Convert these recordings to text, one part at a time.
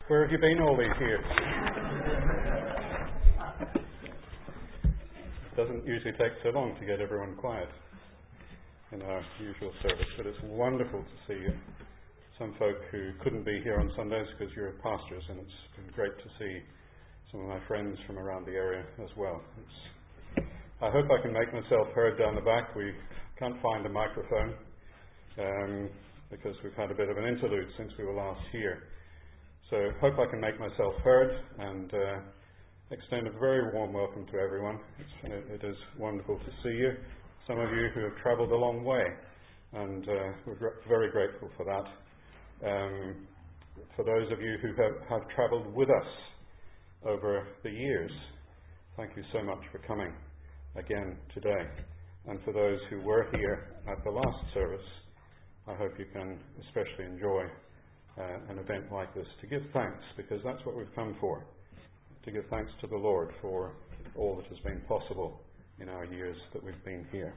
Where have you been all these years? It doesn't usually take so long to get everyone quiet in our usual service, but it's wonderful to see some folk who couldn't be here on Sundays because you're pastors, and it's been great to see some of my friends from around the area as well. I hope I can make myself heard down the back. We can't find a microphone because we've had a bit of an interlude since we were last here. So hope I can make myself heard and extend a very warm welcome to everyone. It is wonderful to see you. Some of you who have travelled a long way, and we're very grateful for that. For those of you who have travelled with us over the years, thank you so much for coming again today. And for those who were here at the last service, I hope you can especially enjoy an event like this to give thanks, because that's what we've come for, to give thanks to the Lord for all that has been possible in our years that we've been here.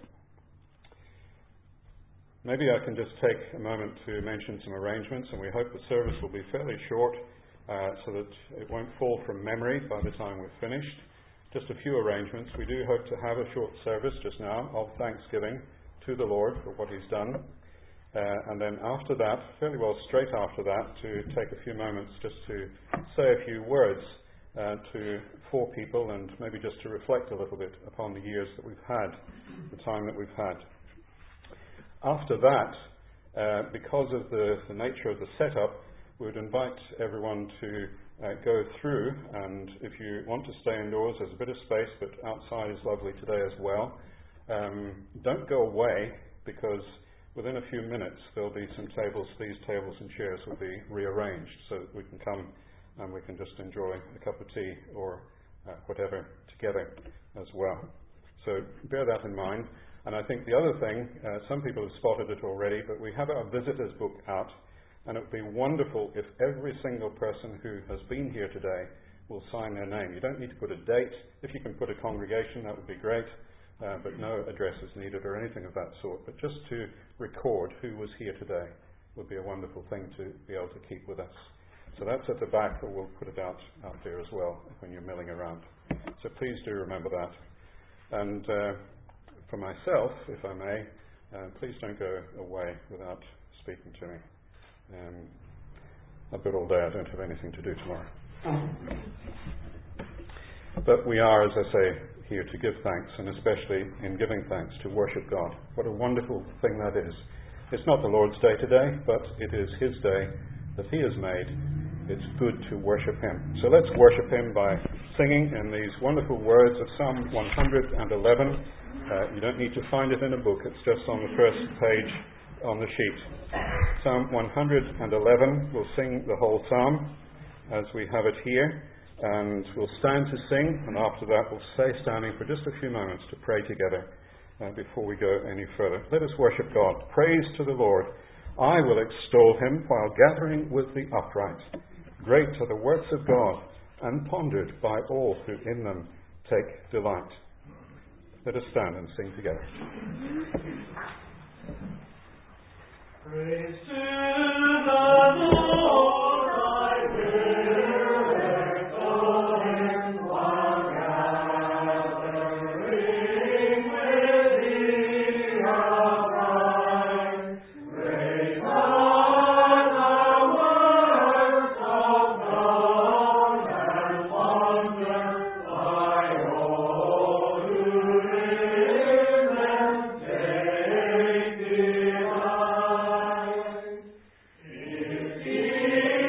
Maybe I can just take a moment to mention some arrangements, and we hope the service will be fairly short so that it won't fall from memory by the time we're finished. Just a few arrangements. We do hope to have a short service just now of thanksgiving to the Lord for what He's done. And then after that, fairly well straight after that, to take a few moments just to say a few words to four people, and maybe just to reflect a little bit upon the years that we've had, the time that we've had. After that, because of the nature of the setup, we would invite everyone to go through, and if you want to stay indoors, there's a bit of space, but outside is lovely today as well. Don't go away, because within a few minutes there'll be some tables. These tables and chairs will be rearranged so that we can come and we can just enjoy a cup of tea or whatever together as well. So bear that in mind. And I think the other thing, some people have spotted it already, but we have our visitors book out, and it would be wonderful if every single person who has been here today will sign their name. You don't need to put a date. If you can put a congregation, that would be great. But no address is needed or anything of that sort. But just to record who was here today would be a wonderful thing to be able to keep with us. So that's at the back, or we'll put it out there as well when you're milling around. So please do remember that. And for myself, if I may, please don't go away without speaking to me. I've got all day. I don't have anything to do tomorrow. But we are, as I say, here to give thanks, and especially in giving thanks to worship God. What a wonderful thing that is. It's not the Lord's day today, but it is His day that He has made. It's good to worship Him. So let's worship Him by singing in these wonderful words of Psalm 111. You don't need to find it in a book. It's just on the first page on the sheet. Psalm 111. We'll sing the whole psalm as we have it here. And we'll stand to sing, and after that we'll stay standing for just a few moments to pray together before we go any further. Let us worship God. Praise to the Lord. I will extol Him while gathering with the upright. Great are the works of God, and pondered by all who in them take delight. Let us stand and sing together. Praise to the Lord, I will extol Him while gathering with the upright. Great are the works of God, and pondered by all who in them take delight. If He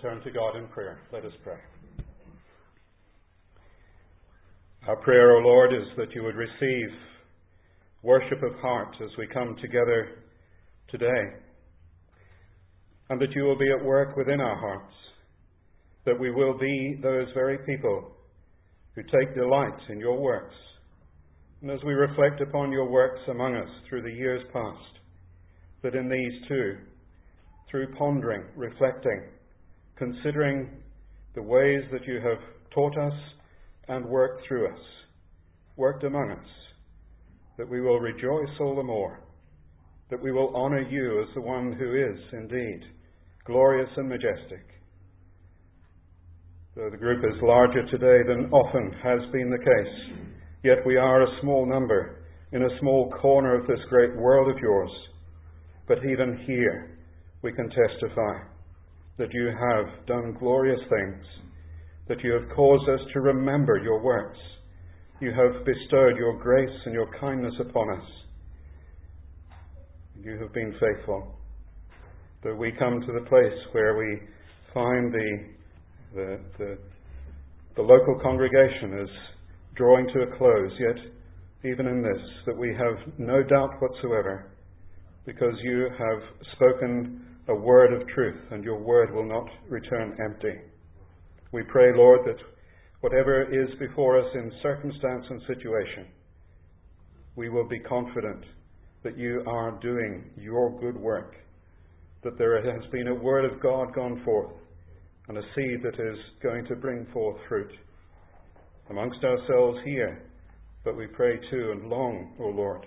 turn to God in prayer. Let us pray. Our prayer, O Lord, is that you would receive worship of heart as we come together today, and that you will be at work within our hearts, that we will be those very people who take delight in your works. And as we reflect upon your works among us through the years past, that in these too, through pondering, reflecting, considering the ways that you have taught us and worked through us, worked among us, that we will rejoice all the more, that we will honour you as the one who is indeed glorious and majestic. Though the group is larger today than often has been the case, yet we are a small number in a small corner of this great world of yours. But even here we can testify that you have done glorious things, that you have caused us to remember your works. You have bestowed your grace and your kindness upon us. You have been faithful. Though we come to the place where we find the local congregation is drawing to a close, yet even in this, that we have no doubt whatsoever, because you have spoken a word of truth, and your word will not return empty. We pray, Lord, that whatever is before us in circumstance and situation, we will be confident that you are doing your good work, that there has been a word of God gone forth, and a seed that is going to bring forth fruit amongst ourselves here, but we pray too and long, O Lord.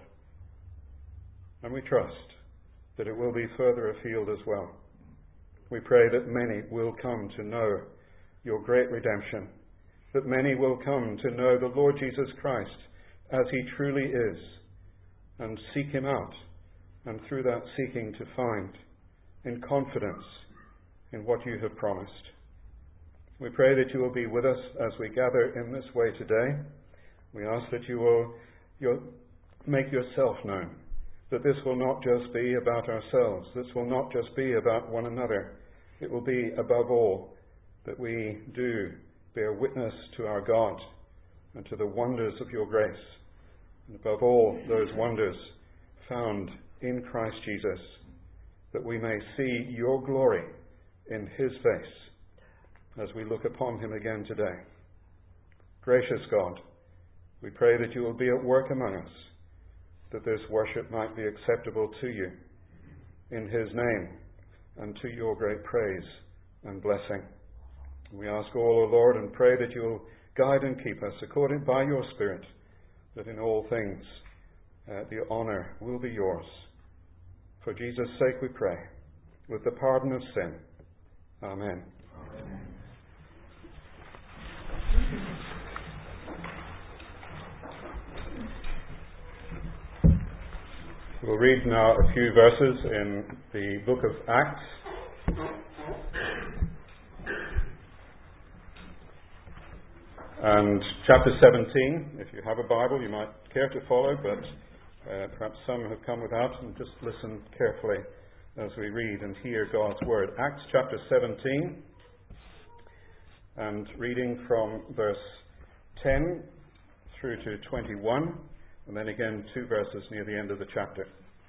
And we trust that it will be further afield as well. We pray that many will come to know your great redemption, that many will come to know the Lord Jesus Christ as he truly is, and seek him out, and through that seeking to find in confidence in what you have promised. We pray that you will be with us as we gather in this way today. We ask that you will make yourself known, that this will not just be about ourselves, this will not just be about one another. It will be, above all, that we do bear witness to our God and to the wonders of your grace, and above all, those wonders found in Christ Jesus, that we may see your glory in his face as we look upon him again today. Gracious God, we pray that you will be at work among us, that this worship might be acceptable to you in his name and to your great praise and blessing. We ask all, O Lord, and pray that you will guide and keep us according by your Spirit, that in all things the honour will be yours. For Jesus' sake we pray, with the pardon of sin. Amen. Amen. We'll read now a few verses in the book of Acts. And chapter 17, if you have a Bible, you might care to follow, but perhaps some have come without, and just listen carefully as we read and hear God's word. Acts chapter 17, and reading from verse 10 through to 21, and then again 2 verses near the end of the chapter.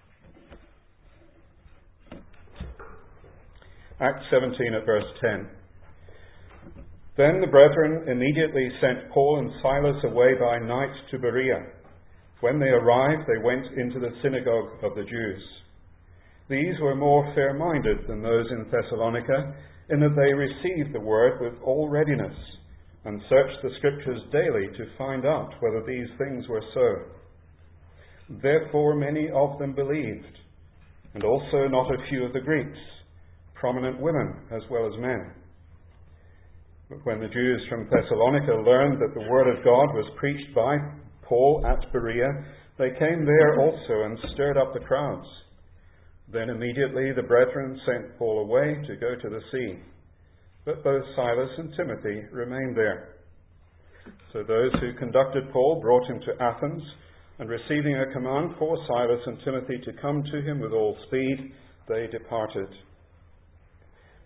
Acts 17 at verse 10. Then the brethren immediately sent Paul and Silas away by night to Berea. When they arrived, they went into the synagogue of the Jews. These were more fair-minded than those in Thessalonica, in that they received the word with all readiness, and searched the Scriptures daily to find out whether these things were so. Therefore many of them believed, and also not a few of the Greeks, prominent women as well as men. But when the Jews from Thessalonica learned that the word of God was preached by Paul at Berea, they came there also and stirred up the crowds. Then immediately the brethren sent Paul away to go to the sea. But both Silas and Timothy remained there. So those who conducted Paul brought him to Athens, and receiving a command for Silas and Timothy to come to him with all speed, they departed.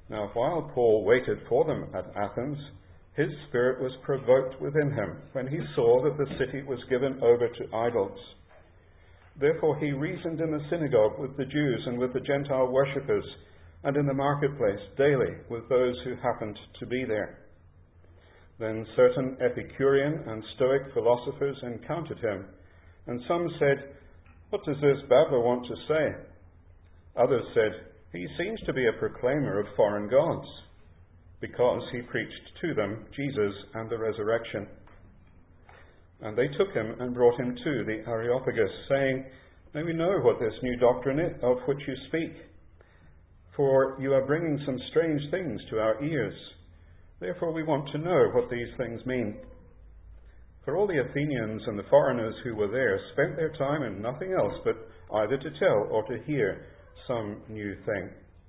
Now, while Paul waited for them at Athens, his spirit was provoked within him when he saw that the city was given over to idols. Therefore he reasoned in the synagogue with the Jews and with the Gentile worshippers, and in the marketplace daily with those who happened to be there. Then certain Epicurean and Stoic philosophers encountered him, and some said, "What does this babbler want to say?" Others said, "He seems to be a proclaimer of foreign gods," because he preached to them Jesus and the resurrection. And they took him and brought him to the Areopagus, saying, "May we know what this new doctrine is of which you speak? For you are bringing some strange things to our ears. Therefore we want to know what these things mean." For all the Athenians and the foreigners who were there spent their time in nothing else but either to tell or to hear some new thing.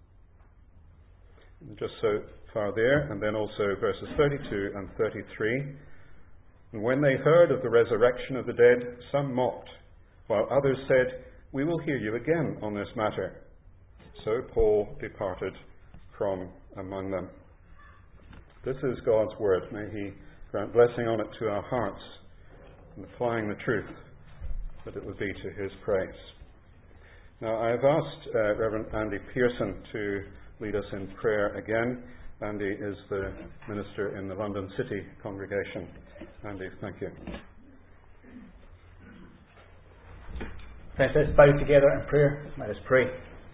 Just so far there, and then also verses 32 and 33. And when they heard of the resurrection of the dead, some mocked, while others said, "We will hear you again on this matter." So Paul departed from among them. This is God's word. May he grant blessing on it to our hearts, and applying the truth, that it would be to his praise. Now, I have asked Reverend Andy Pearson to lead us in prayer again. Andy is the minister in the London City congregation. Andy, thank you. Friends, let's bow together in prayer. Let us pray.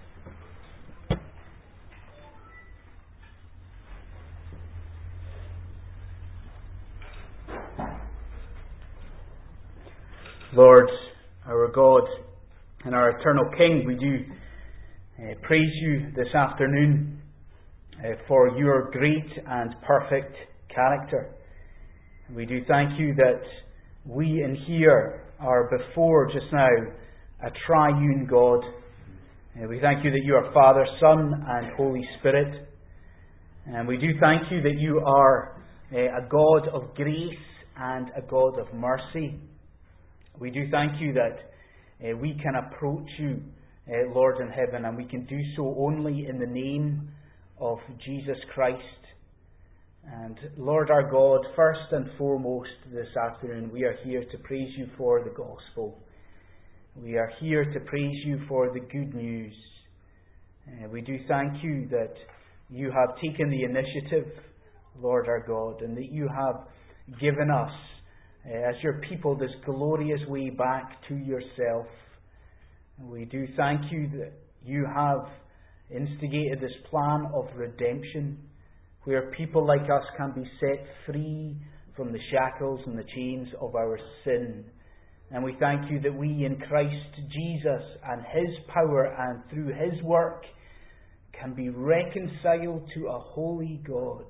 Lord, our God and our eternal King, we do praise you this afternoon for your great and perfect character. We do thank you that we in here are before just now a triune God. We thank you that you are Father, Son and Holy Spirit. And we do thank you that you are a God of grace and a God of mercy. We do thank you that we can approach you, Lord in heaven, and we can do so only in the name of Jesus Christ. And Lord our God, first and foremost this afternoon, we are here to praise you for the gospel. We are here to praise you for the good news. We do thank you that you have taken the initiative, Lord our God, and that you have given us, as your people, this glorious way back to yourself. We do thank you that you have instigated this plan of redemption, where people like us can be set free from the shackles and the chains of our sin. And we thank you that we in Christ Jesus and his power and through his work can be reconciled to a holy God.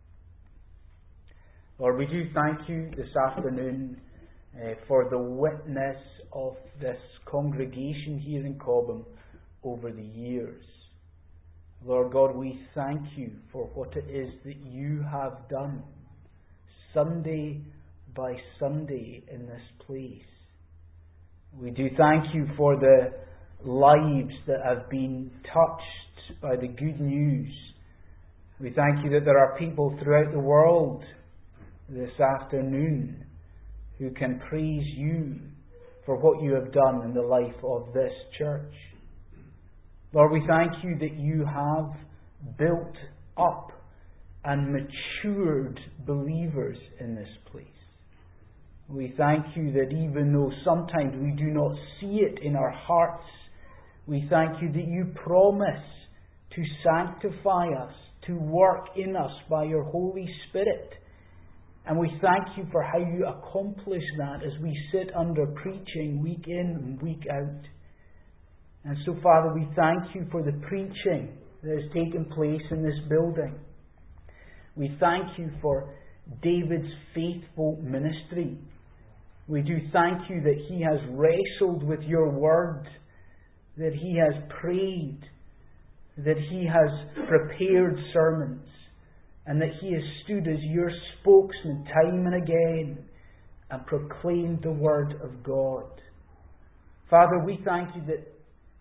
Lord, we do thank you this afternoon for the witness of this congregation here in Cobham over the years. Lord God, we thank you for what it is that you have done Sunday by Sunday in this place. We do thank you for the lives that have been touched by the good news. We thank you that there are people throughout the world this afternoon who can praise you for what you have done in the life of this church. Lord, we thank you that you have built up and matured believers in this place. We thank you that even though sometimes we do not see it in our hearts, we thank you that you promise to sanctify us, to work in us by your Holy Spirit. And we thank you for how you accomplish that as we sit under preaching week in and week out. And so, Father, we thank you for the preaching that has taken place in this building. We thank you for David's faithful ministry. We do thank you that he has wrestled with your word, that he has prayed, that he has prepared sermons, and that he has stood as your spokesman time and again and proclaimed the word of God. Father, we thank you that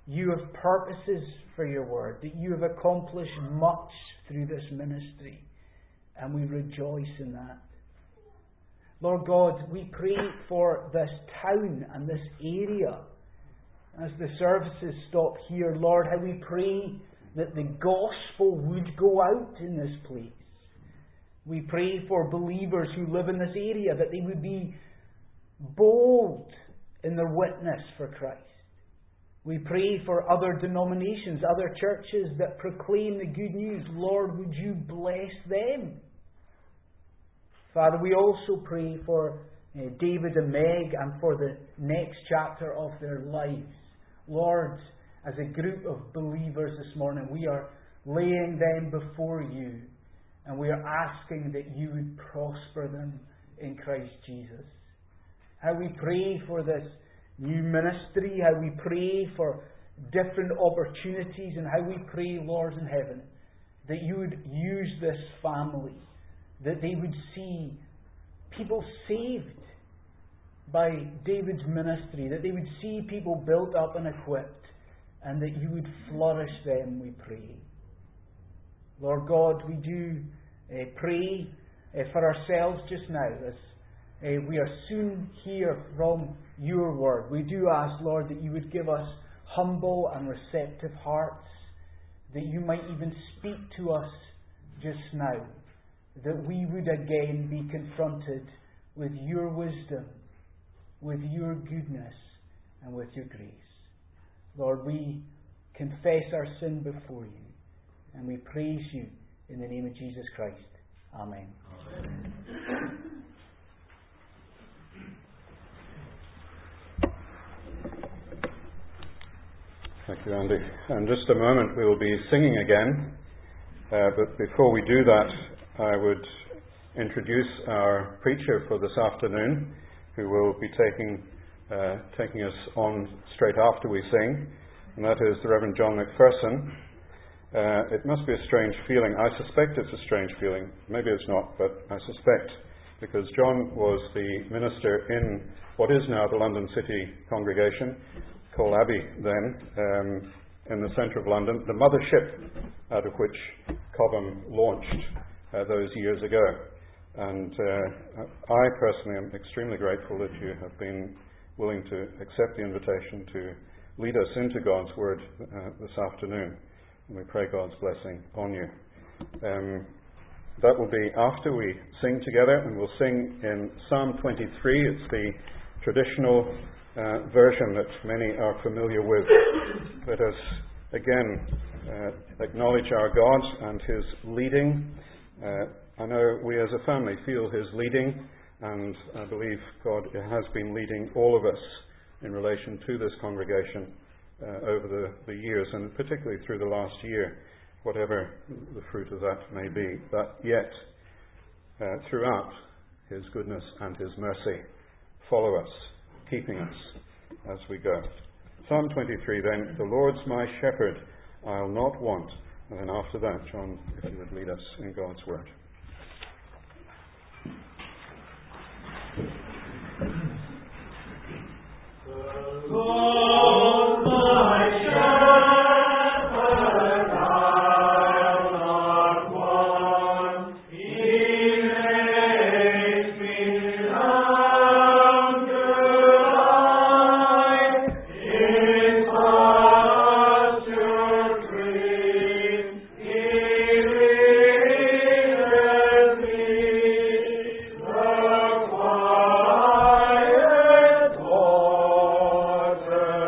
you have purposes for your word, that you have accomplished much through this ministry, and we rejoice in that. Lord God, we pray for this town and this area. As the services stop here, Lord, how we pray that the gospel would go out in this place. We pray for believers who live in this area, that they would be bold in their witness for Christ. We pray for other denominations, other churches that proclaim the good news. Lord, would you bless them? Father, we also pray for David and Meg and for the next chapter of their lives. Lord, as a group of believers this morning, we are laying them before you, and we are asking that you would prosper them in Christ Jesus. How we pray for this new ministry, how we pray for different opportunities, and how we pray, Lord in heaven, that you would use this family, that they would see people saved by David's ministry, that they would see people built up and equipped, and that you would flourish them, we pray. Lord God, we do pray for ourselves just now as we are soon hear from your word. We do ask, Lord, that you would give us humble and receptive hearts, that you might even speak to us just now, that we would again be confronted with your wisdom, with your goodness, and with your grace. Lord, we confess our sin before you, and we praise you in the name of Jesus Christ. Amen. Amen. Thank you, Andy. In just a moment we will be singing again, but before we do that, I would introduce our preacher for this afternoon, who will be taking us on straight after we sing, and that is the Reverend John McPherson. It must be a strange feeling. I suspect it's a strange feeling. Maybe it's not, but I suspect, because John was the minister in what is now the London City Congregation, called Abbey then, in the centre of London, the mothership out of which Cobham launched those years ago. And I personally am extremely grateful that you have been willing to accept the invitation to lead us into God's Word this afternoon. And we pray God's blessing on you. That will be after we sing together, and we'll sing in Psalm 23. It's the traditional version that many are familiar with. Let us again acknowledge our God and His leading. I know we as a family feel His leading, and I believe God has been leading all of us in relation to this congregation over the years, and particularly through the last year, whatever the fruit of that may be. But yet, throughout, His goodness and His mercy follow us, keeping us as we go. Psalm 23 then, the Lord's my shepherd, I'll not want. And then after that, John, if you would lead us in God's Word. The Lord my shepherd, I'll not want. He makes me down to lie in pasture green. He leadeth me the quiet waters.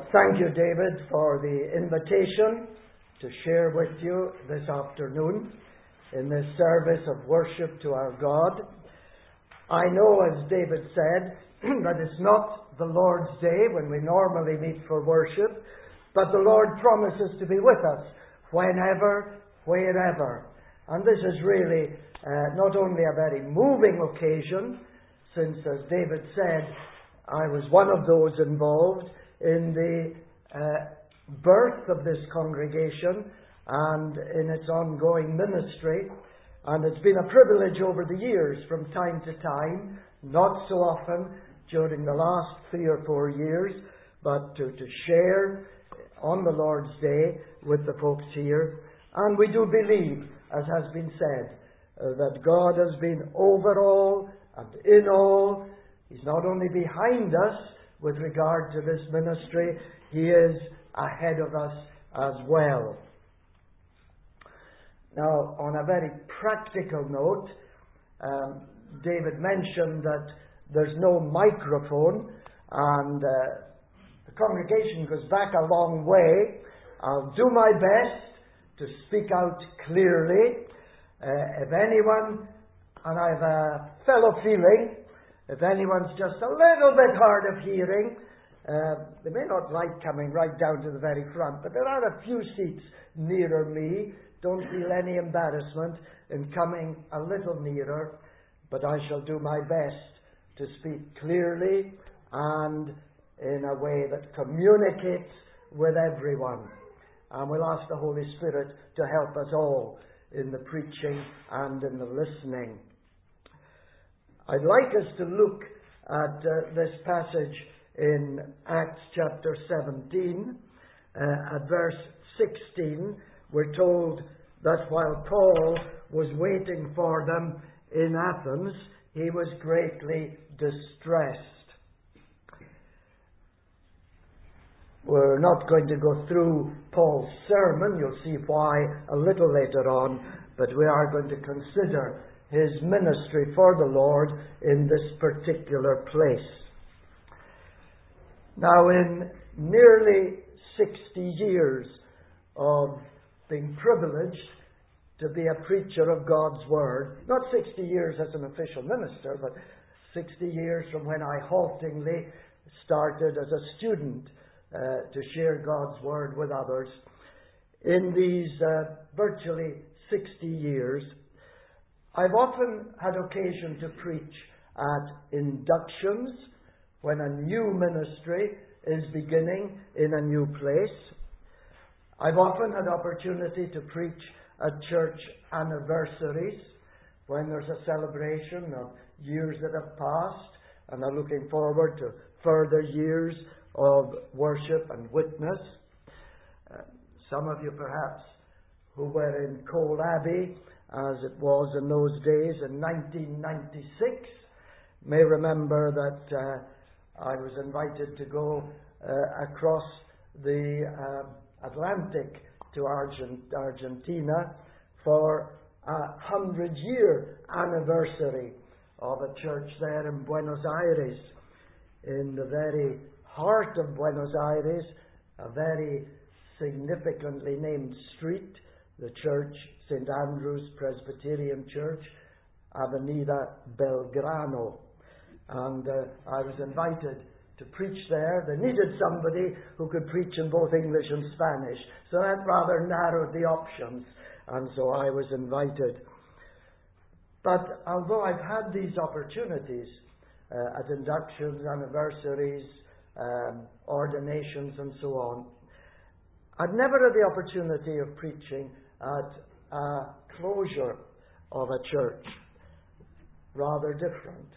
thank you, David, for the invitation to share with you this afternoon in this service of worship to our God. I know, as David said, that it's not the Lord's Day when we normally meet for worship, but the Lord promises to be with us whenever, wherever. And this is really not only a very moving occasion, since, as David said, I was one of those involved in the birth of this congregation and in its ongoing ministry. And it's been a privilege over the years, from time to time, not so often during the last 3 or 4 years, but to share on the Lord's Day with the folks here. And we do believe, as has been said, that God has been over all and in all. He's not only behind us with regard to this ministry, He is ahead of us as well. Now, on a very practical note, David mentioned that there's no microphone, and the congregation goes back a long way. I'll do my best to speak out clearly. If anyone, and I have a fellow feeling, if anyone's just a little bit hard of hearing, they may not like coming right down to the very front, but there are a few seats nearer me. Don't feel any embarrassment in coming a little nearer, but I shall do my best to speak clearly and in a way that communicates with everyone. And we'll ask the Holy Spirit to help us all in the preaching and in the listening. I'd like us to look at this passage in Acts chapter 17, at verse 16. We're told that while Paul was waiting for them in Athens, he was greatly distressed. We're not going to go through Paul's sermon. You'll see why a little later on, but we are going to consider his ministry for the Lord in this particular place. Now, in nearly 60 years of being privileged to be a preacher of God's Word, not 60 years as an official minister, but 60 years from when I haltingly started as a student to share God's Word with others. In these virtually 60 years, I've often had occasion to preach at inductions when a new ministry is beginning in a new place. I've often had opportunity to preach at church anniversaries when there's a celebration of years that have passed and are looking forward to further years of worship and witness. Some of you perhaps who were in Cole Abbey, as it was in those days in 1996, may remember that I was invited to go across the Atlantic to Argentina for a 100-year anniversary of a church there in Buenos Aires, in the very heart of Buenos Aires, a very significantly named street, the church, St. Andrew's Presbyterian Church, Avenida Belgrano. And I was invited to preach there. They needed somebody who could preach in both English and Spanish, so that rather narrowed the options, and so I was invited. But although I've had these opportunities at inductions, anniversaries, ordinations and so on, I've never had the opportunity of preaching at a closure of a church. Rather different.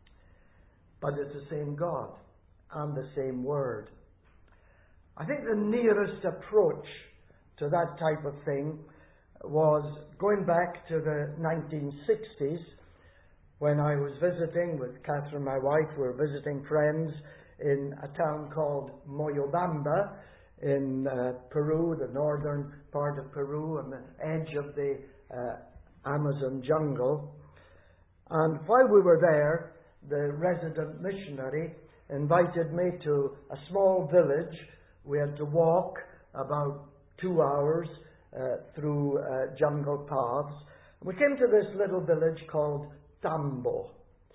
But it's the same God and the same Word. I think the nearest approach to that type of thing was going back to the 1960s when I was visiting with Catherine, my wife. We were visiting friends in a town called Moyobamba in Peru, the northern part of Peru, on the edge of the Amazon jungle. And while we were there, the resident missionary invited me to a small village we had to walk about 2 hours through jungle paths. We came to this little village called Tambo.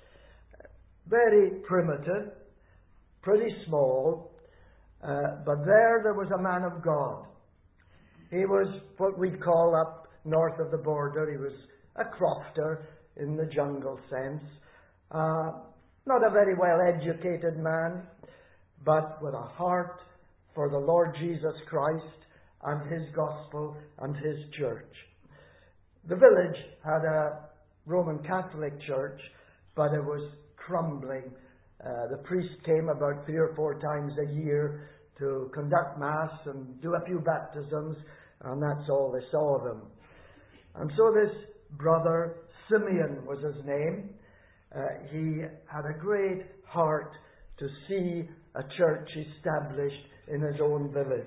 Very primitive, pretty small, but there was a man of God. He was what we'd call up north of the border. He was a crofter in the jungle sense. Not a very well-educated man, but with a heart for the Lord Jesus Christ and His gospel and His church. The village had a Roman Catholic church, but it was crumbling. The priest came about 3 or 4 times a year to conduct Mass and do a few baptisms, and that's all they saw of him. And so this brother, Simeon was his name, he had a great heart to see a church established in his own village.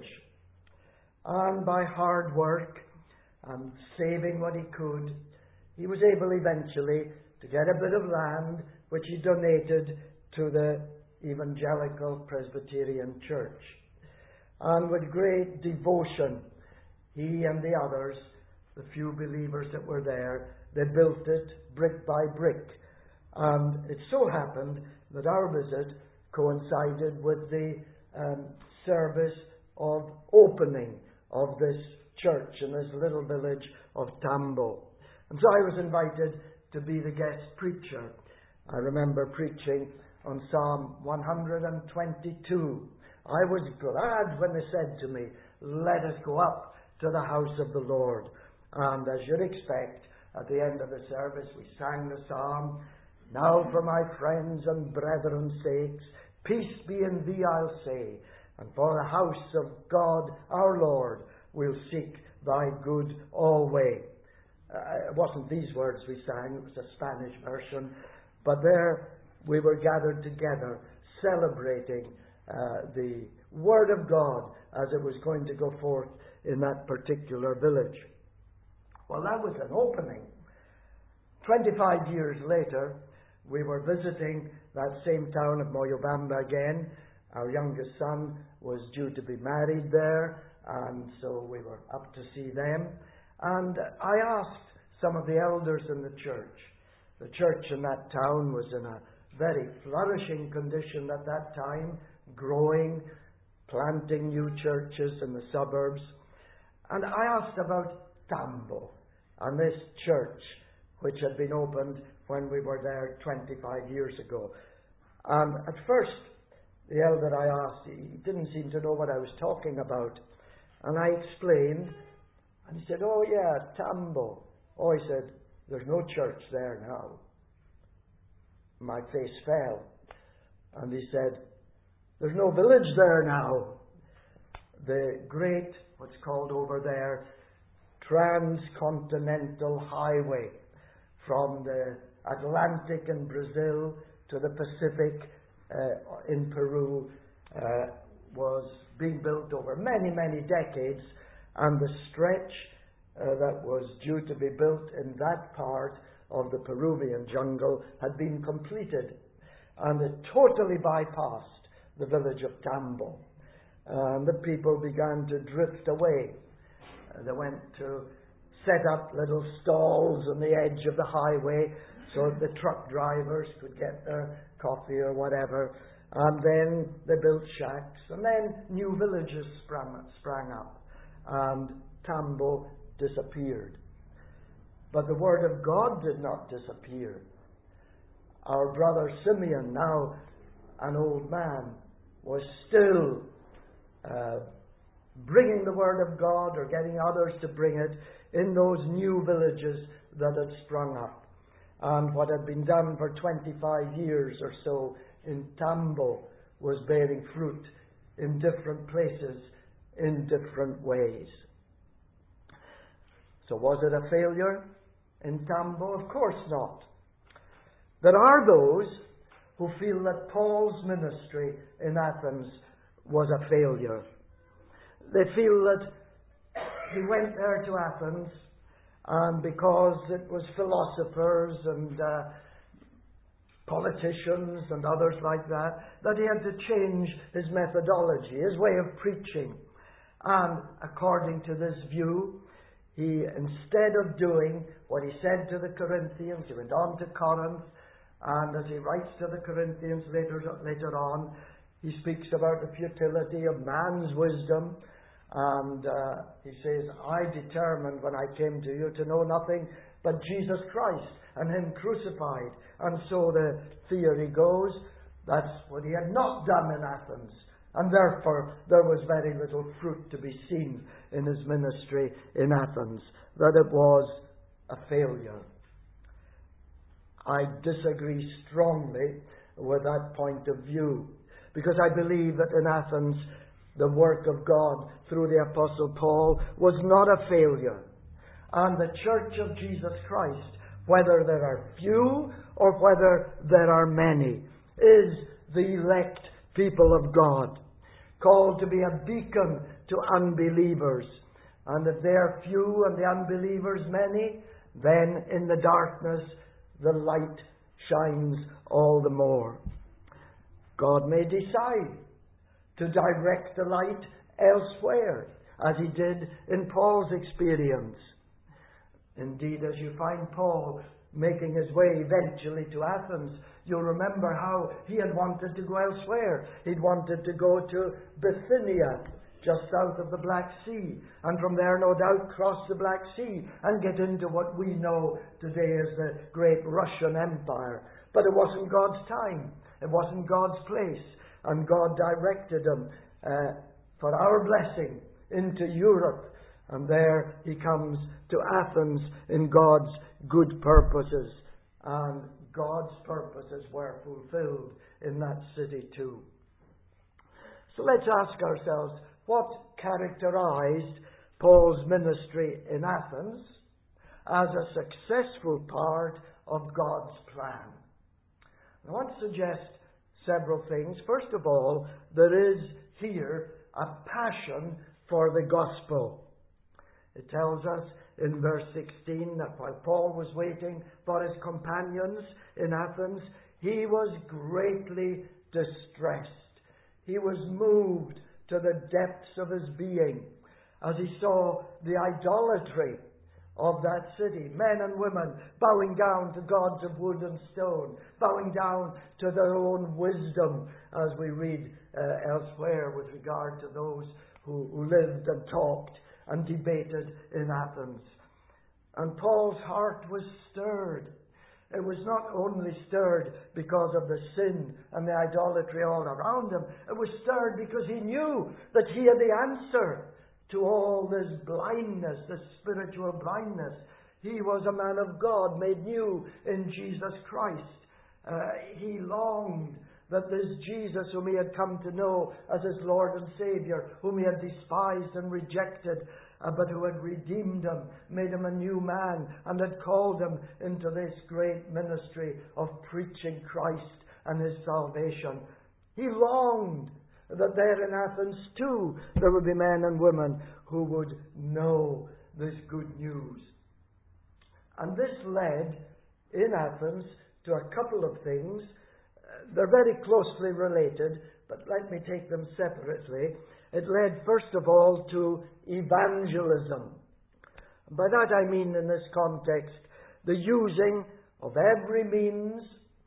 And by hard work and saving what he could, he was able eventually to get a bit of land which he donated to the Evangelical Presbyterian Church. And with great devotion, he and the others, the few believers that were there, they built it brick by brick. And it so happened that our visit coincided with the service of opening of this church in this little village of Tambo. And so I was invited to be the guest preacher. I remember preaching on Psalm 122. I was glad when they said to me, "Let us go up to the house of the Lord." And as you'd expect, at the end of the service, we sang the psalm, "Now for my friends and brethren's sakes, peace be in thee, I'll say, and for the house of God our Lord, we'll seek thy good alway." It wasn't these words we sang, it was a Spanish version. But there we were gathered together, celebrating the Word of God as it was going to go forth in that particular village. Well, that was an opening. 25 years later, we were visiting that same town of Moyobamba again. Our youngest son was due to be married there, and so we were up to see them. And I asked some of the elders in the church. The church in that town was in a very flourishing condition at that time, growing, planting new churches in the suburbs. And I asked about Tambo and this church which had been opened when we were there 25 years ago. And at first, the elder I asked, he didn't seem to know what I was talking about. And I explained, and he said, "Oh yeah, Tambo." Oh, he said, "There's no church there now." My face fell. And he said, "There's no village there now." The great, what's called over there, transcontinental highway from the Atlantic in Brazil to the Pacific in Peru was being built over many, many decades, and the stretch that was due to be built in that part of the Peruvian jungle had been completed, and it totally bypassed the village of Tambo. And the people began to drift away. They went to set up little stalls on the edge of the highway so that the truck drivers could get their coffee or whatever. And then they built shacks, and then new villages sprang up, and Tambo disappeared. But the Word of God did not disappear. Our brother Simeon, now an old man, was still bringing the Word of God, or getting others to bring it, in those new villages that had sprung up. And what had been done for 25 years or so in Tambo was bearing fruit in different places, in different ways. So was it a failure in Tambo? Of course not. There are those who feel that Paul's ministry in Athens was a failure. They feel that he went there to Athens, and because it was philosophers and politicians and others like that, that he had to change his methodology, his way of preaching. And according to this view, he, instead of doing what he said to the Corinthians, he went on to Corinth, and as he writes to the Corinthians later on, he speaks about the futility of man's wisdom, and he says, I determined when I came to you to know nothing but Jesus Christ and Him crucified. And so the theory goes, that's what he had not done in Athens, and therefore there was very little fruit to be seen in his ministry in Athens, that it was a failure. I disagree strongly with that point of view, because I believe that in Athens the work of God through the Apostle Paul was not a failure. And the Church of Jesus Christ, whether there are few or whether there are many, is the elect people of God, called to be a beacon to unbelievers. And if they are few and the unbelievers many, then in the darkness the light shines all the more. God may decide to direct the light elsewhere, as he did in Paul's experience. Indeed, as you find Paul making his way eventually to Athens, you'll remember how he had wanted to go elsewhere. He'd wanted to go to Bithynia, just south of the Black Sea, and from there, no doubt, cross the Black Sea and get into what we know today as the great Russian Empire. But it wasn't God's time. It wasn't God's place. And God directed him for our blessing into Europe. And there he comes to Athens in God's good purposes. And God's purposes were fulfilled in that city too. So let's ask ourselves, what characterized Paul's ministry in Athens as a successful part of God's plan? I want to suggest several things. First of all, there is here a passion for the gospel. It tells us in verse 16 that while Paul was waiting for his companions in Athens, he was greatly distressed. He was moved to the depths of his being as he saw the idolatry of that city. Men and women bowing down to gods of wood and stone, bowing down to their own wisdom, as we read elsewhere with regard to those who lived and talked and debated in Athens. And Paul's heart was stirred. It was not only stirred because of the sin and the idolatry all around him. It was stirred because he knew that he had the answer to all this blindness, this spiritual blindness. He was a man of God, made new in Jesus Christ. He longed that this Jesus, whom he had come to know as his Lord and Saviour, whom he had despised and rejected, but who had redeemed him, made him a new man, and had called him into this great ministry of preaching Christ and his salvation. He longed that there in Athens too there would be men and women who would know this good news. And this led in Athens to a couple of things. They're very closely related, but let me take them separately. It led, first of all, to evangelism. By that I mean, in this context, the using of every means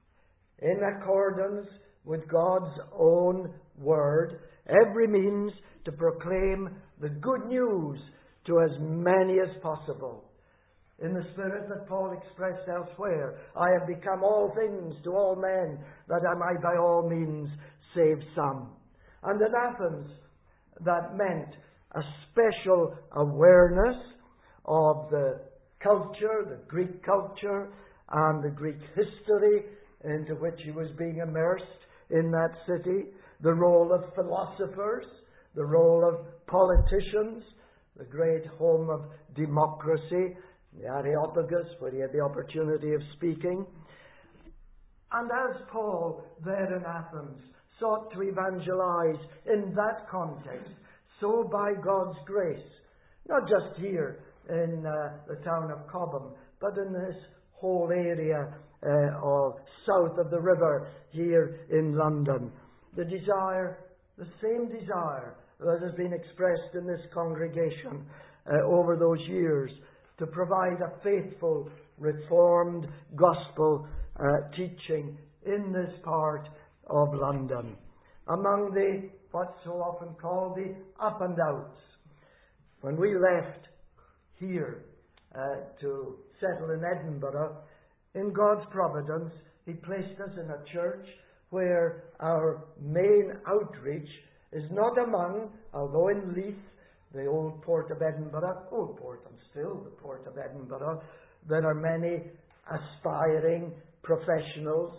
in accordance with God's own word, every means to proclaim the good news to as many as possible. In the spirit that Paul expressed elsewhere, I have become all things to all men, that I might by all means save some. And in Athens, that meant a special awareness of the culture, the Greek culture, and the Greek history into which he was being immersed in that city, the role of philosophers, the role of politicians, the great home of democracy, the Areopagus, where he had the opportunity of speaking. And as Paul, there in Athens, sought to evangelize in that context, so by God's grace, not just here in the town of Cobham, but in this whole area or south of the river here in London. The same desire that has been expressed in this congregation over those years to provide a faithful, reformed gospel teaching in this part of London. Among the, what's so often called the up and outs. When we left here to settle in Edinburgh, in God's providence, He placed us in a church where our main outreach is not among, although in Leith, the old port of Edinburgh, old port and still the port of Edinburgh, there are many aspiring professionals.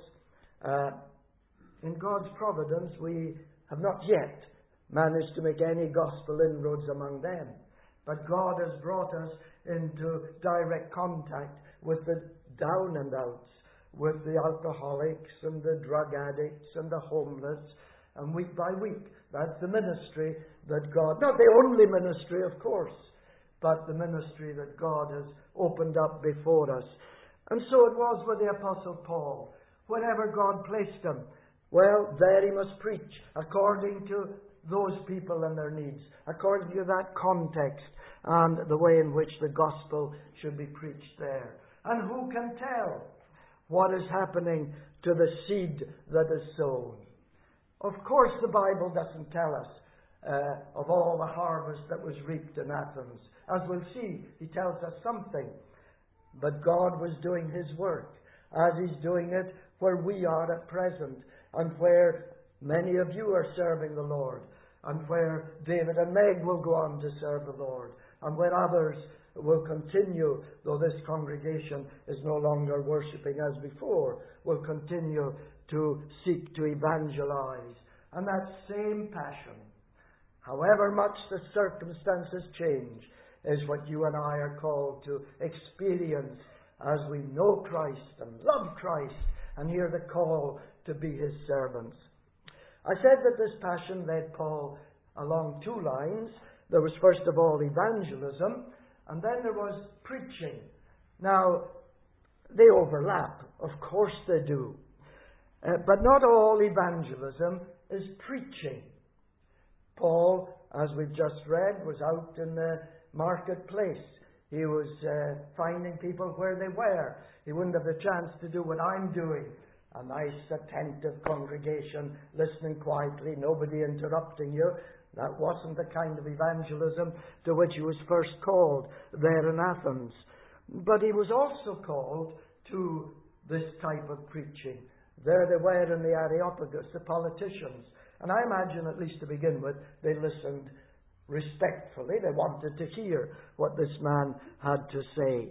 In God's providence, we have not yet managed to make any gospel inroads among them. But God has brought us into direct contact with the down and outs, with the alcoholics and the drug addicts and the homeless. And week by week, that's the ministry that God, not the only ministry, of course, but the ministry that God has opened up before us. And so it was with the Apostle Paul. Wherever God placed him, well, there he must preach according to those people and their needs, according to that context and the way in which the gospel should be preached there. And who can tell what is happening to the seed that is sown? Of course, the Bible doesn't tell us of all the harvest that was reaped in Athens. As we'll see, He tells us something. But God was doing His work, as He's doing it where we are at present, and where many of you are serving the Lord, and where David and Meg will go on to serve the Lord, and where others will continue, though this congregation is no longer worshipping as before, will continue to seek to evangelize. And that same passion, however much the circumstances change, is what you and I are called to experience as we know Christ and love Christ and hear the call to be His servants. I said that this passion led Paul along two lines. There was first of all evangelism, and then there was preaching. Now, they overlap. Of course they do. But not all evangelism is preaching. Paul, as we've just read, was out in the marketplace. He was finding people where they were. He wouldn't have the chance to do what I'm doing. A nice, attentive congregation, listening quietly, nobody interrupting you. That wasn't the kind of evangelism to which he was first called there in Athens. But he was also called to this type of preaching. There they were in the Areopagus, the politicians. And I imagine, at least to begin with, they listened respectfully. They wanted to hear what this man had to say.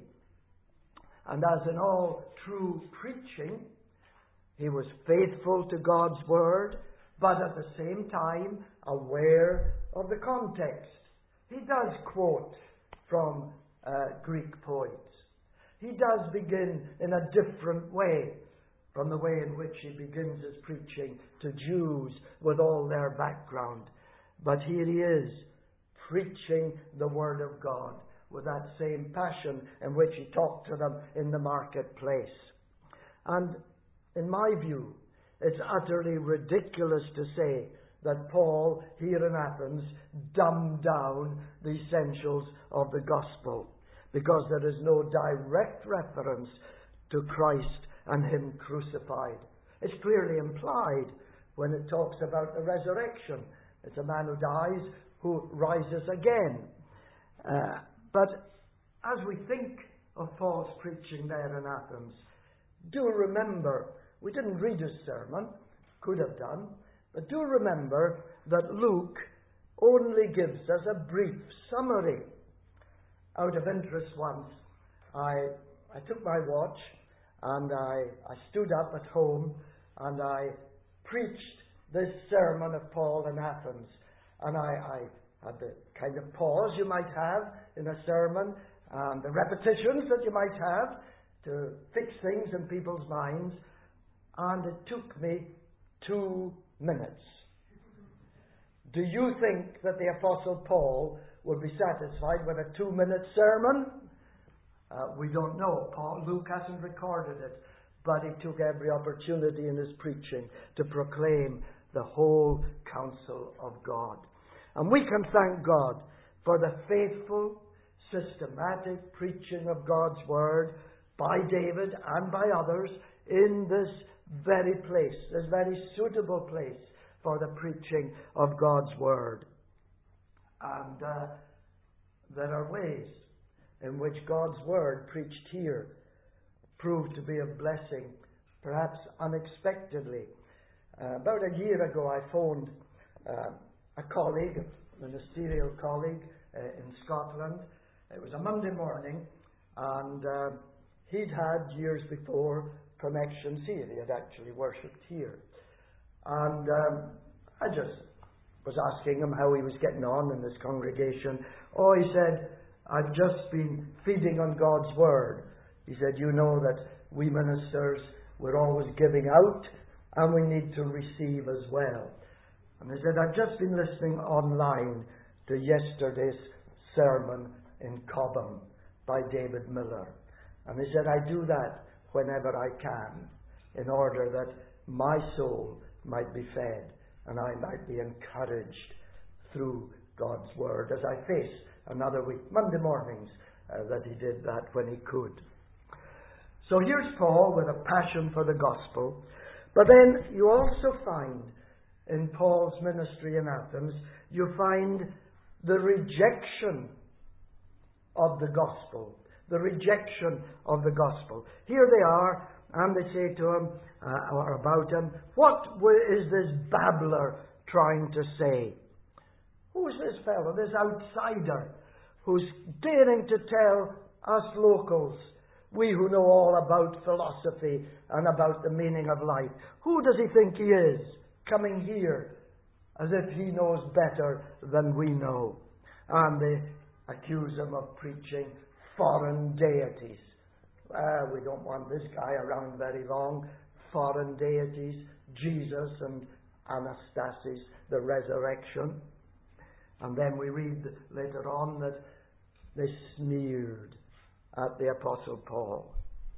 And as in all true preaching, he was faithful to God's word, but at the same time aware of the context. He does quote from Greek poets. He does begin in a different way from the way in which he begins his preaching to Jews with all their background. But here he is, preaching the Word of God with that same passion in which he talked to them in the marketplace. And in my view, it's utterly ridiculous to say that Paul, here in Athens, dumbed down the essentials of the gospel, because there is no direct reference to Christ and Him crucified. It's clearly implied when it talks about the resurrection. It's a man who dies who rises again. But as we think of Paul's preaching there in Athens, do remember, we didn't read his sermon, could have done, but do remember that Luke only gives us a brief summary. Out of interest once, I took my watch and I stood up at home and I preached this sermon of Paul in Athens. And I had the kind of pause you might have in a sermon, and the repetitions that you might have to fix things in people's minds. And it took me 2 minutes. Do you think that the Apostle Paul would be satisfied with a 2-minute sermon? We don't know. Luke hasn't recorded it. but he took every opportunity in his preaching to proclaim the whole counsel of God. And we can thank God for the faithful, systematic preaching of God's Word by David and by others in this very place, this very suitable place for the preaching of God's Word. And there are ways in which God's Word preached here proved to be of blessing, perhaps unexpectedly. About a year ago, I phoned a colleague, a ministerial colleague in Scotland. It was a Monday morning, and he'd had years before connections here. He had actually worshipped here. And I just was asking him how he was getting on in this congregation. Oh, he said, I've just been feeding on God's Word. He said, you know that we ministers, we're always giving out, and we need to receive as well. And he said, I've just been listening online to yesterday's sermon in Cobham by David Miller. And he said, I do that whenever I can, in order that my soul might be fed and I might be encouraged through God's Word as I face another week. Monday mornings that he did that when he could. So here's Paul with a passion for the gospel. But then you also find in Paul's ministry in Athens, you find the rejection of the gospel. The rejection of the gospel. Here they are, and they say to him, or about him, what is this babbler trying to say? Who's this fellow, this outsider, who's daring to tell us locals, we who know all about philosophy and about the meaning of life, who does he think he is, coming here as if he knows better than we know? And they accuse him of preaching foreign deities. We don't want this guy around very long. Foreign deities, Jesus and Anastasis, the resurrection. And then we read later on that they sneered at the Apostle Paul.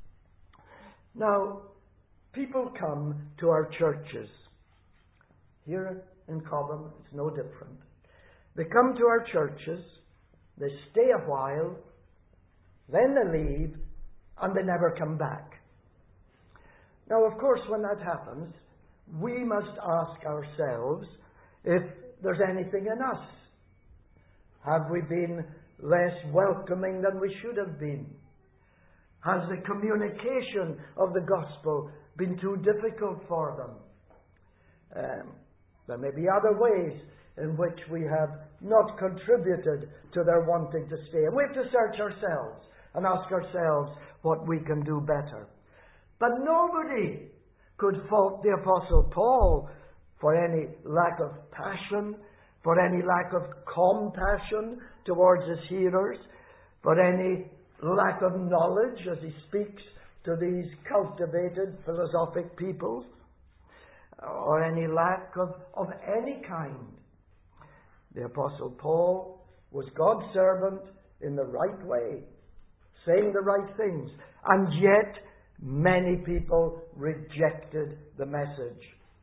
Now, people come to our churches. Here in Cobham, it's no different. They come to our churches, they stay a while, then they leave, and they never come back. Now, of course, when that happens, we must ask ourselves if there's anything in us. Have we been less welcoming than we should have been? Has the communication of the gospel been too difficult for them? There may be other ways in which we have not contributed to their wanting to stay. And we have to search ourselves and ask ourselves what we can do better. But nobody could fault the Apostle Paul for any lack of passion, for any lack of compassion towards his hearers, for any lack of knowledge as he speaks to these cultivated philosophic people, or any lack of any kind. The Apostle Paul was God's servant in the right way, saying the right things, and yet many people rejected the message.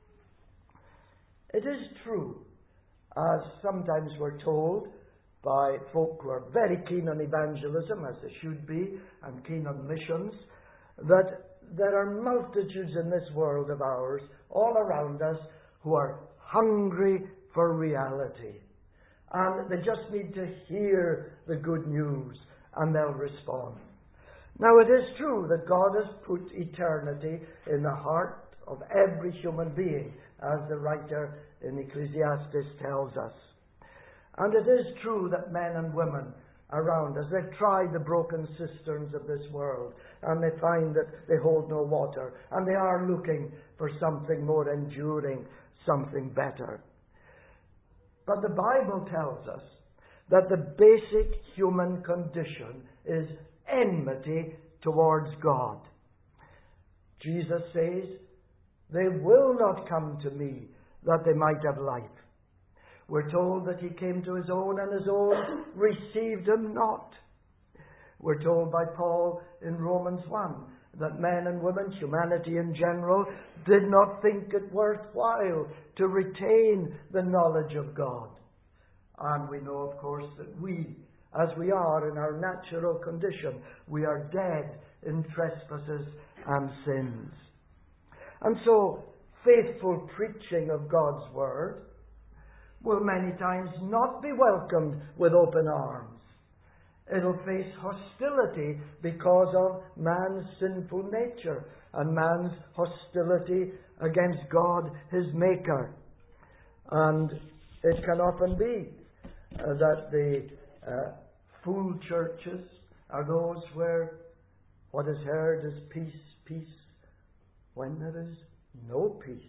It is true, as sometimes we're told by folk who are very keen on evangelism, as they should be, and keen on missions, that there are multitudes in this world of ours, all around us, who are hungry for reality. And they just need to hear the good news, and they'll respond. Now, it is true that God has put eternity in the heart of every human being, as the writer in Ecclesiastes tells us. And it is true that men and women around us, they've tried the broken cisterns of this world, and they find that they hold no water, and they are looking for something more enduring, something better. But the Bible tells us that the basic human condition is enmity towards God. Jesus says, "They will not come to me that they might have life." We're told that he came to his own, and his own received him not. We're told by Paul in Romans 1 that men and women, humanity in general, did not think it worthwhile to retain the knowledge of God. And we know, of course, that we, as we are in our natural condition, we are dead in trespasses and sins. And so, faithful preaching of God's Word will many times not be welcomed with open arms. It'll face hostility because of man's sinful nature and man's hostility against God, his Maker. And it can often be that the fool churches are those where what is heard is peace, peace, when there is no peace.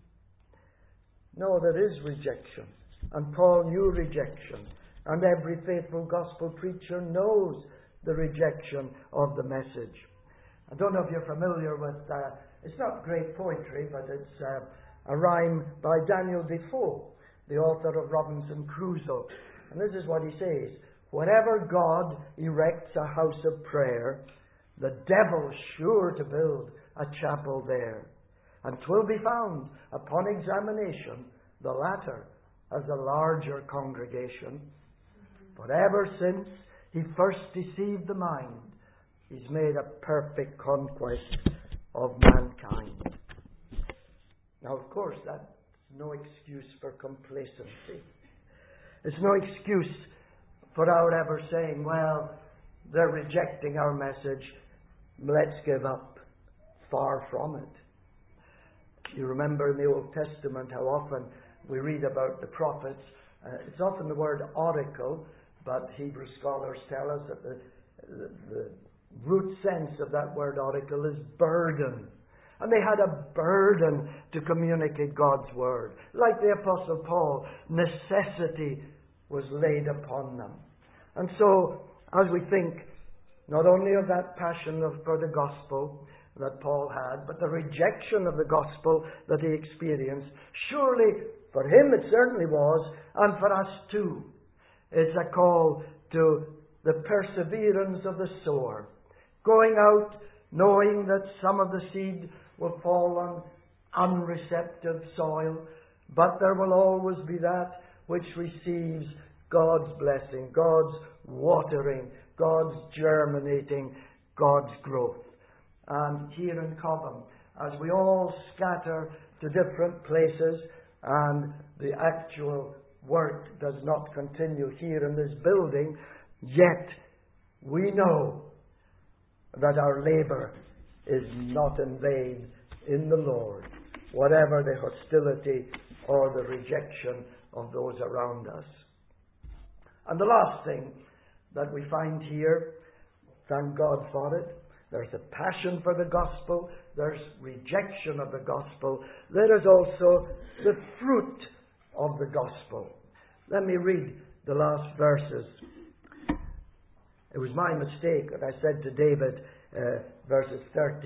No, there is rejection. And Paul knew rejection. And every faithful gospel preacher knows the rejection of the message. I don't know if you're familiar with, it's not great poetry, but it's a rhyme by Daniel Defoe, the author of Robinson Crusoe. And this is what he says: "Wherever God erects a house of prayer, the devil's sure to build a chapel there. And 'twill be found, upon examination, the latter as a larger congregation. But ever since he first deceived the mind, he's made a perfect conquest of mankind." Now, of course, that's no excuse for complacency. It's no excuse for our ever saying, well, they're rejecting our message, let's give up. Far from it. You remember in the Old Testament how often we read about the prophets. It's often the word oracle, but Hebrew scholars tell us that the root sense of that word oracle is burden. And they had a burden to communicate God's word. Like the Apostle Paul, necessity was laid upon them. And so, as we think not only of that passion for the gospel that Paul had, but the rejection of the gospel that he experienced, surely for him it certainly was, and for us too, it's a call to the perseverance of the sower. Going out knowing that some of the seed will fall on unreceptive soil, but there will always be that which receives God's blessing, God's watering, God's germinating, God's growth. And here in Cobham, as we all scatter to different places and the actual work does not continue here in this building, yet we know that our labour is not in vain in the Lord, whatever the hostility or the rejection of those around us. And the last thing that we find here, thank God for it, there's a passion for the gospel, there's rejection of the gospel, there is also the fruit of the gospel. Let me read the last verses. It was my mistake that I said to David, verses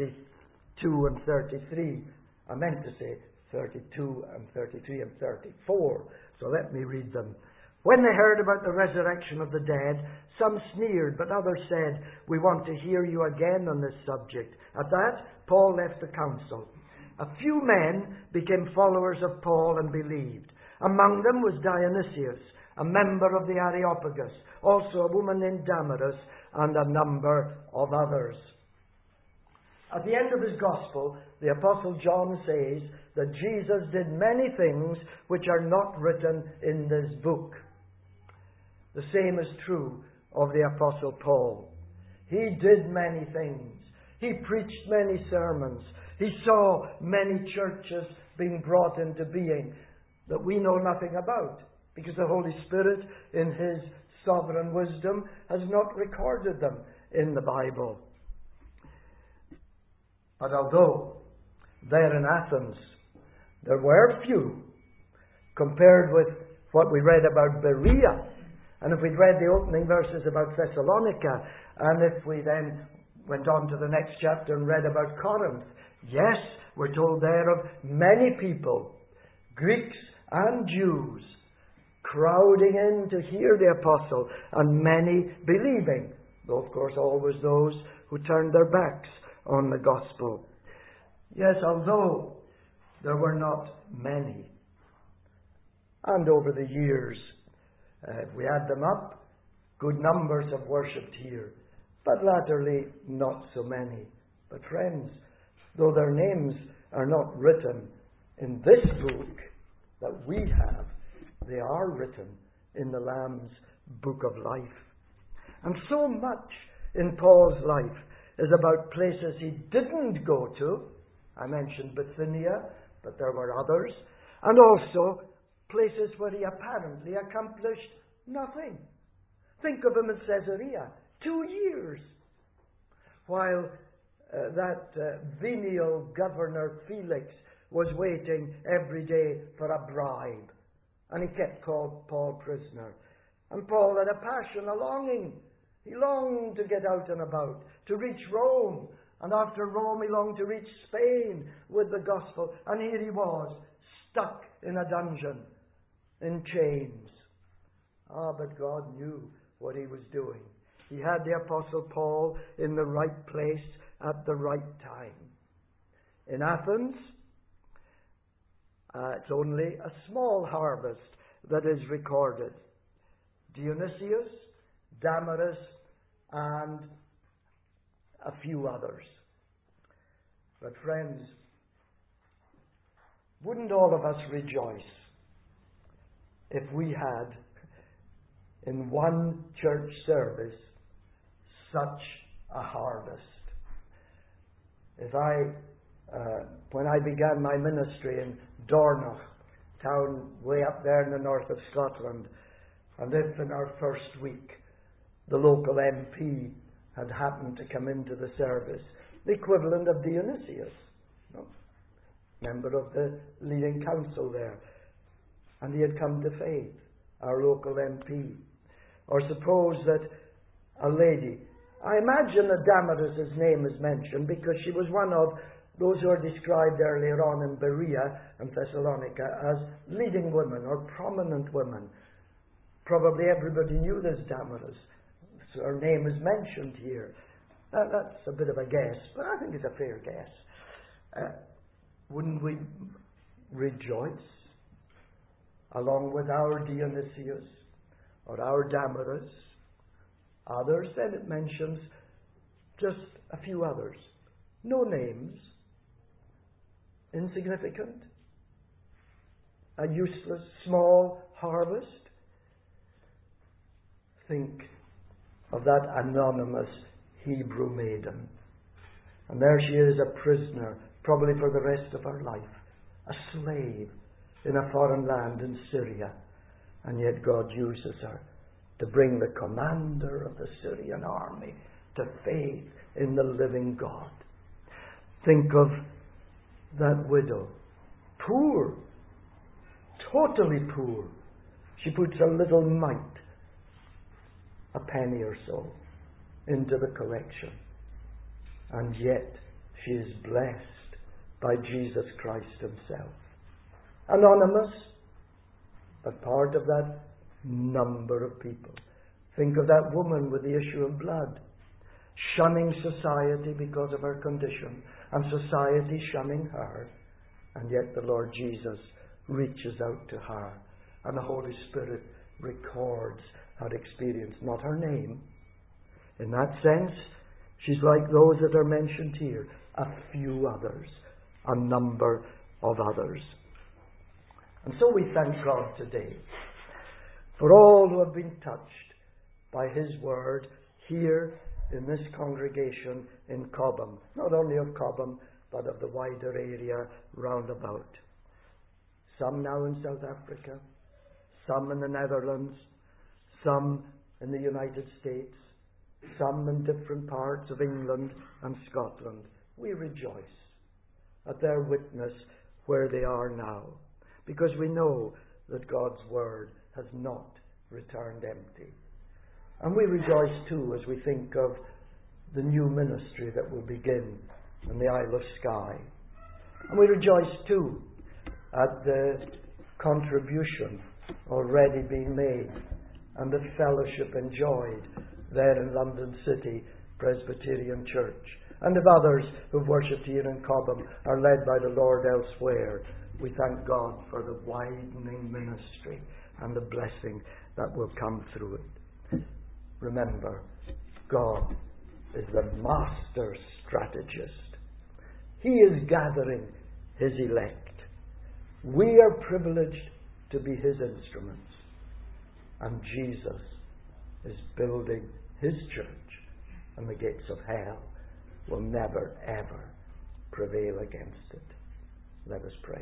32 and 33. I meant to say 32 and 33 and 34. So let me read them. "When they heard about the resurrection of the dead, some sneered, but others said, 'We want to hear you again on this subject.' At that, Paul left the council. A few men became followers of Paul and believed. Among them was Dionysius, a member of the Areopagus, also a woman named Damaris, and a number of others." At the end of his gospel, the Apostle John says that Jesus did many things which are not written in this book. The same is true of the Apostle Paul. He did many things. He preached many sermons. He saw many churches being brought into being that we know nothing about, because the Holy Spirit, in His sovereign wisdom, has not recorded them in the Bible. But although there in Athens there were few, compared with what we read about Berea, and if we'd read the opening verses about Thessalonica, and if we then went on to the next chapter and read about Corinth, yes, we're told there of many people, Greeks and Jews, crowding in to hear the apostle, and many believing, though of course always those who turned their backs on the gospel. Yes, although there were not many, and over the years, if we add them up, good numbers have worshipped here, but latterly not so many. But friends, though their names are not written in this book that we have, they are written in the Lamb's book of life. And so much in Paul's life is about places he didn't go to. I mentioned Bithynia, but there were others. And also places where he apparently accomplished nothing. Think of him in Caesarea, 2 years. While that venial governor Felix was waiting every day for a bribe. And he kept Paul prisoner. And Paul had a passion, a longing. He longed to get out and about, to reach Rome. And after Rome, he longed to reach Spain with the gospel. And here he was, stuck in a dungeon, in chains. But God knew what he was doing. He had the Apostle Paul in the right place at the right time. In Athens, it's only a small harvest that is recorded. Dionysius, Damaris, and a few others. But friends, wouldn't all of us rejoice if we had in one church service such a harvest? If when I began my ministry in Dornoch, town way up there in the north of Scotland, and if in our first week the local MP had happened to come into the service, the equivalent of Dionysius, member of the leading council there, and he had come to faith, our local MP. Or suppose that a lady, I imagine that Damaris' name is mentioned because she was one of those who are described earlier on in Berea and Thessalonica as leading women or prominent women. Probably everybody knew this Damaris. So her name is mentioned here. That's a bit of a guess, but I think it's a fair guess. Wouldn't we rejoice along with our Dionysius or our Damaris? Others, then it mentions just a few others. No names. Insignificant. A useless, small harvest. Think of that anonymous Hebrew maiden. And there she is, a prisoner, probably for the rest of her life. A slave in a foreign land in Syria. And yet God uses her to bring the commander of the Syrian army to faith in the living God. Think of that widow. Poor. Totally poor. She puts a little mite, a penny or so, into the collection. And yet she is blessed by Jesus Christ himself. Anonymous, but part of that number of people. Think of that woman with the issue of blood, shunning society because of her condition, and society shunning her, and yet the Lord Jesus reaches out to her, and the Holy Spirit records her experience, not her name. In that sense, she's like those that are mentioned here, a few others, a number of others. And so we thank God today for all who have been touched by his word here in this congregation in Cobham. Not only of Cobham, but of the wider area round about. Some now in South Africa, some in the Netherlands, some in the United States, some in different parts of England and Scotland. We rejoice at their witness where they are now, because we know that God's word has not returned empty. And we rejoice too as we think of the new ministry that will begin in the Isle of Skye. And we rejoice too at the contribution already being made and the fellowship enjoyed there in London City Presbyterian Church and if others who've worshipped here in Cobham are led by the Lord elsewhere, we thank God for the widening ministry and the blessing that will come through it. Remember, God is the master strategist. He is gathering His elect. We are privileged to be His instruments. And Jesus is building His church, and the gates of hell will never, ever prevail against it. Let us pray.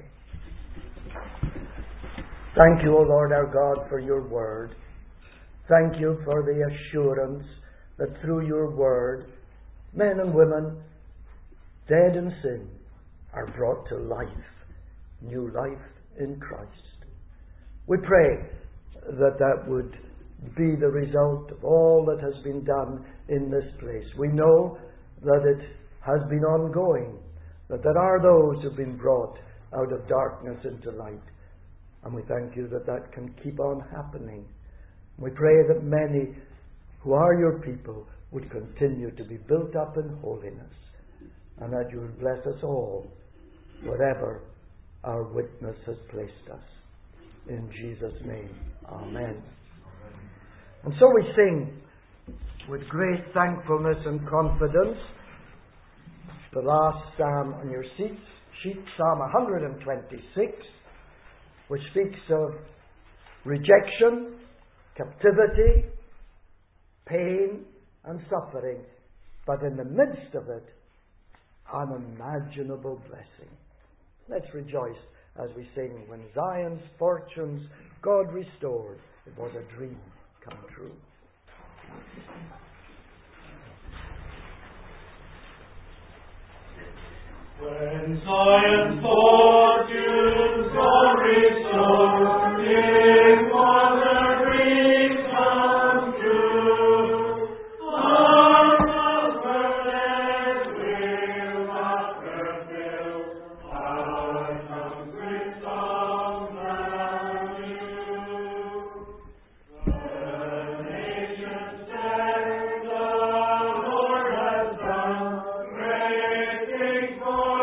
Thank you, O Lord our God, for your word. Thank you for the assurance that through your word, men and women dead in sin are brought to life, new life in Christ. We pray that that would be the result of all that has been done in this place. We know that it has been ongoing, that there are those who have been brought out of darkness into light. And we thank you that that can keep on happening. We pray that many who are your people would continue to be built up in holiness, and that you would bless us all, wherever our witness has placed us. In Jesus' name, amen. And so we sing with great thankfulness and confidence the last psalm on your sheet, Psalm 126, which speaks of rejection, captivity, pain, and suffering, but in the midst of it, unimaginable blessing. Let's rejoice as we sing, when Zion's fortunes God restored, it was a dream come true. When Zion's fortunes God restored, it was a dream come true. Our comfortless will not fulfill, our tongues with songs anew. The nations said, the Lord has done great things for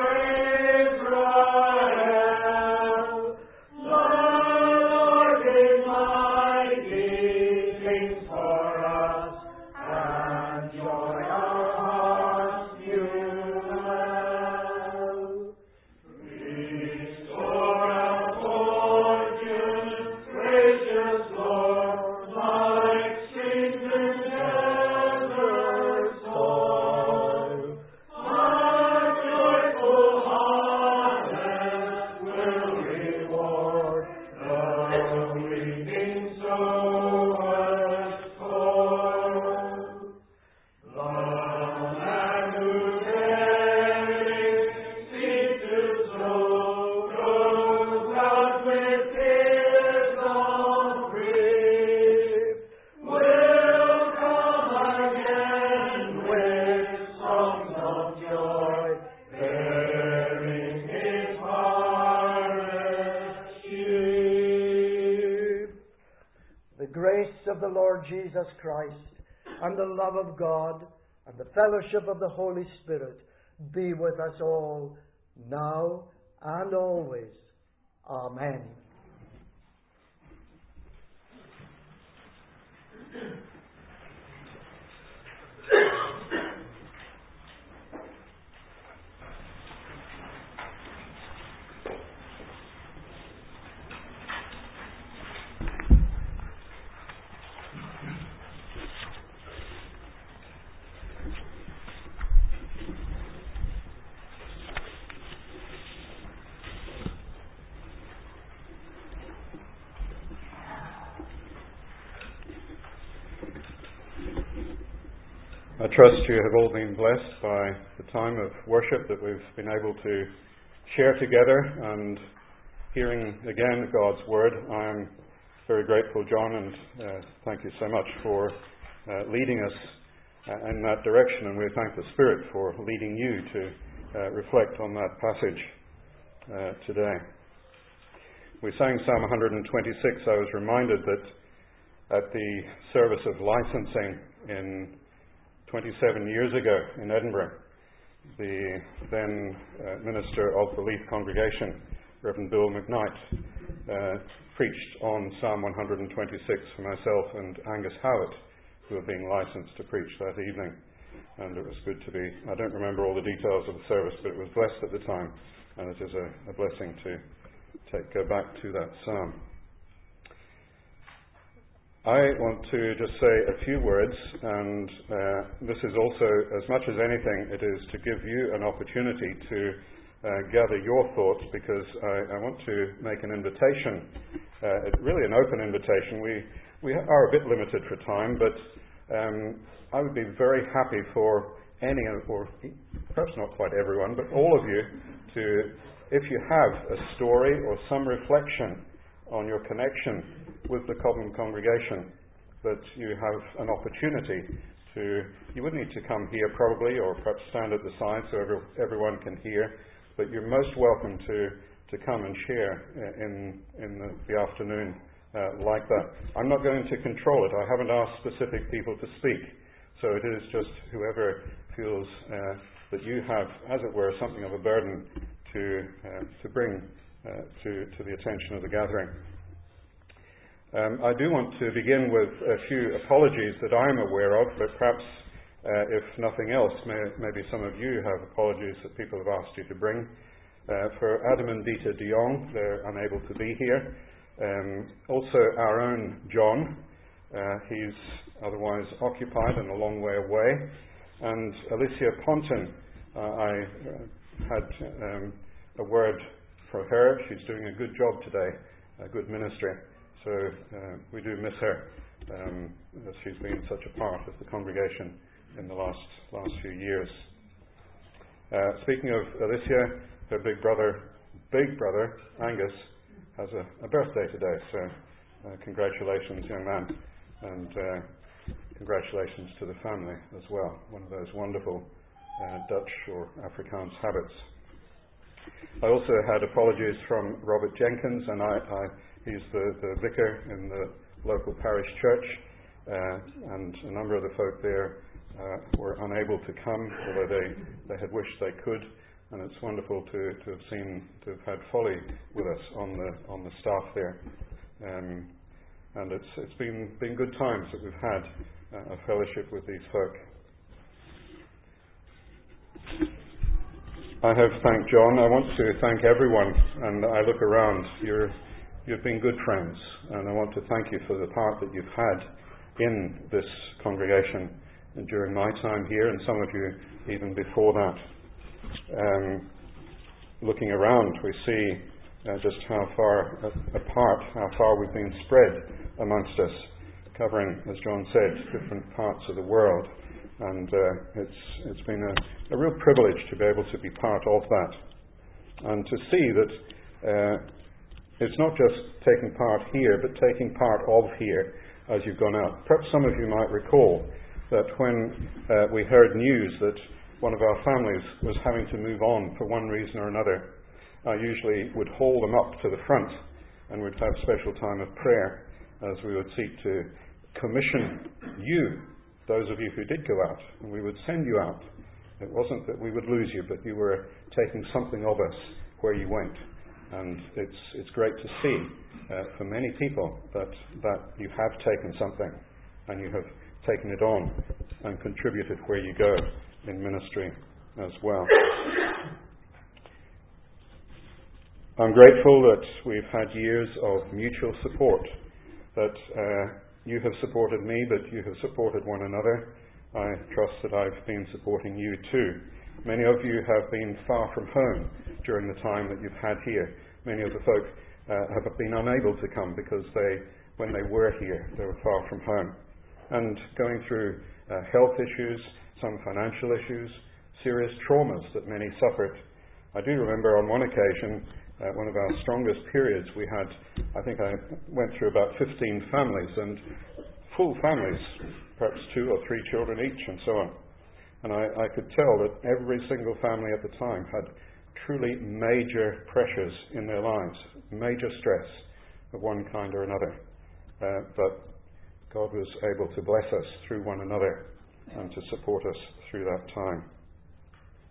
Israel. The Lord is mighty, things for us, and joy our hearts new well. Restore our fortunes, gracious Lord, like streams in desert soil. Our joyful harvest will reward the reaping sower's toil. The man who daring seed to sow goes out with tears on grief, will come again with songs of joy, bearing his harvest sheaf. The grace of the Lord Jesus Christ, and the love of God, and the fellowship of the Holy Spirit be with us all, now and always. Amen. I trust you have all been blessed by the time of worship that we've been able to share together and hearing again God's Word. I am very grateful, John, and thank you so much for leading us in that direction, and we thank the Spirit for leading you to reflect on that passage today. We sang Psalm 126. I was reminded that at the service of licensing in 27 years ago in Edinburgh, the then minister of the Leith congregation, Reverend Bill McKnight, preached on Psalm 126 for myself and Angus Howitt, who were being licensed to preach that evening. And it was good to be, I don't remember all the details of the service, but it was blessed at the time, and it is a blessing to go back to that psalm. I want to just say a few words, and this is also, as much as anything, it is to give you an opportunity to gather your thoughts, because I want to make an invitation, really an open invitation. We are a bit limited for time, but I would be very happy for any, or perhaps not quite everyone, but all of you, to, if you have a story or some reflection on your connection with the Cobham congregation, that you have an opportunity to, you would need to come here probably, or perhaps stand at the side so everyone can hear, but you're most welcome to come and share in the afternoon like that. I'm not going to control it. I haven't asked specific people to speak, so it is just whoever feels that you have, as it were, something of a burden to bring to the attention of the gathering. I do want to begin with a few apologies that I'm aware of, but perhaps if nothing else, maybe some of you have apologies that people have asked you to bring. For Adam and Dita de Jong, they're unable to be here. Also our own John, he's otherwise occupied and a long way away. And Alicia Ponton, I had a word for her. She's doing a good job today, a good ministry. So we do miss her, as she's been such a part of the congregation in the last few years. Speaking of Alicia, her big brother Angus has a birthday today. So congratulations, young man, and congratulations to the family as well. One of those wonderful Dutch or Afrikaans habits. I also had apologies from Robert Jenkins, and he's the vicar in the local parish church, and a number of the folk there were unable to come, although they had wished they could. And it's wonderful to have had Folly with us on the staff there, and it's been good times that we've had a fellowship with these folk. I have thanked John. I want to thank everyone, and I look around. You've been good friends, and I want to thank you for the part that you've had in this congregation and during my time here, and some of you even before that. Looking around, we see just how far apart, how far we've been spread amongst us, covering, as John said, different parts of the world. And it's been a real privilege to be able to be part of that, and to see that it's not just taking part here, but taking part of here as you've gone out. Perhaps some of you might recall that when we heard news that one of our families was having to move on for one reason or another, I usually would haul them up to the front, and we'd have special time of prayer as we would seek to commission you, those of you who did go out, and we would send you out. It wasn't that we would lose you, but you were taking something of us where you went. And it's great to see for many people that you have taken something, and you have taken it on and contributed where you go in ministry as well. I'm grateful that we've had years of mutual support, that you have supported me, but you have supported one another. I trust that I've been supporting you too. Many of you have been far from home during the time that you've had here. Many of the folk have been unable to come because when they were here, they were far from home. And going through health issues, some financial issues, serious traumas that many suffered. I do remember on one occasion, one of our strongest periods, we had, I think I went through about 15 families, and full families, perhaps 2 or 3 children each, and so on. And I could tell that every single family at the time had truly major pressures in their lives, major stress of one kind or another. But God was able to bless us through one another and to support us through that time.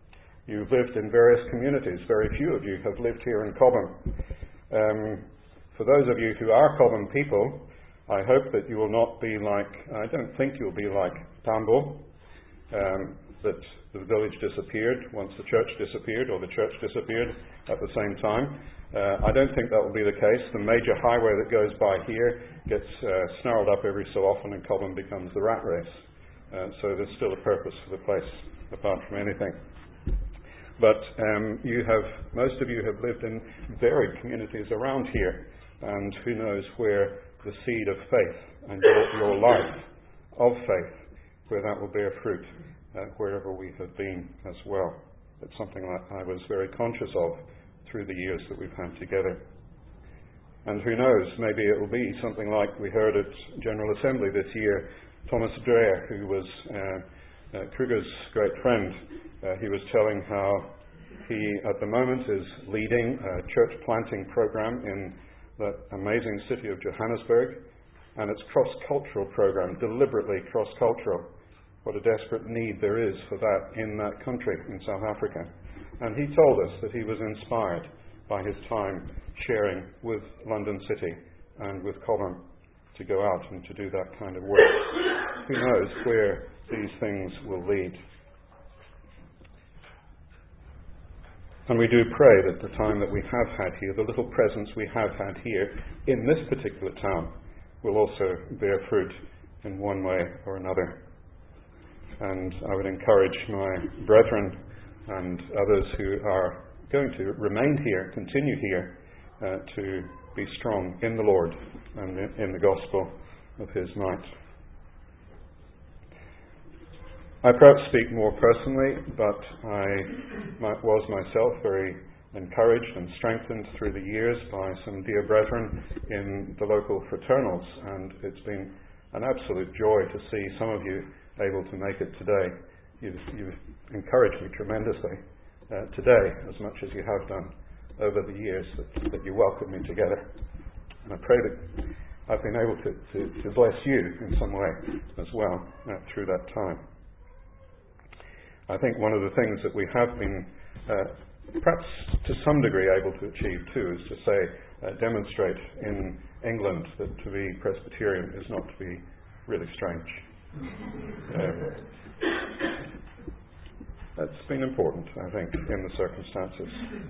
You've lived in various communities. Very few of you have lived here in Cobham. For those of you who are Cobham people, I hope that you will not be like, I don't think you'll be like Tambo, that the village disappeared once the church disappeared, or the church disappeared at the same time. I don't think that will be the case. The major highway that goes by here gets snarled up every so often, and Cobham becomes the rat race. So there's still a purpose for the place, apart from anything. But most of you have lived in varied communities around here, and who knows where the seed of faith and your life of faith, where that will bear fruit, wherever we have been as well. It's something that I was very conscious of through the years that we've had together. And who knows, maybe it will be something like we heard at General Assembly this year, Thomas Dreher, who was Kruger's great friend. He was telling how he, at the moment, is leading a church planting program in that amazing city of Johannesburg, and it's cross-cultural program, deliberately cross-cultural. What a desperate need there is for that in that country, in South Africa. And he told us that he was inspired by his time sharing with London City and with Cobham to go out and to do that kind of work. Who knows where these things will lead. And we do pray that the time that we have had here, the little presence we have had here in this particular town, will also bear fruit in one way or another. And I would encourage my brethren and others who are going to remain here, continue here, to be strong in the Lord and in the gospel of His might. I perhaps speak more personally, but I was myself very encouraged and strengthened through the years by some dear brethren in the local fraternals, and it's been an absolute joy to see some of you able to make it today. You've encouraged me tremendously today, as much as you have done over the years that you welcomed me together. And I pray that I've been able to bless you in some way as well through that time. I think one of the things that we have been perhaps to some degree able to achieve too is to say, demonstrate in England that to be Presbyterian is not to be really strange. That's been important, I think, in the circumstances.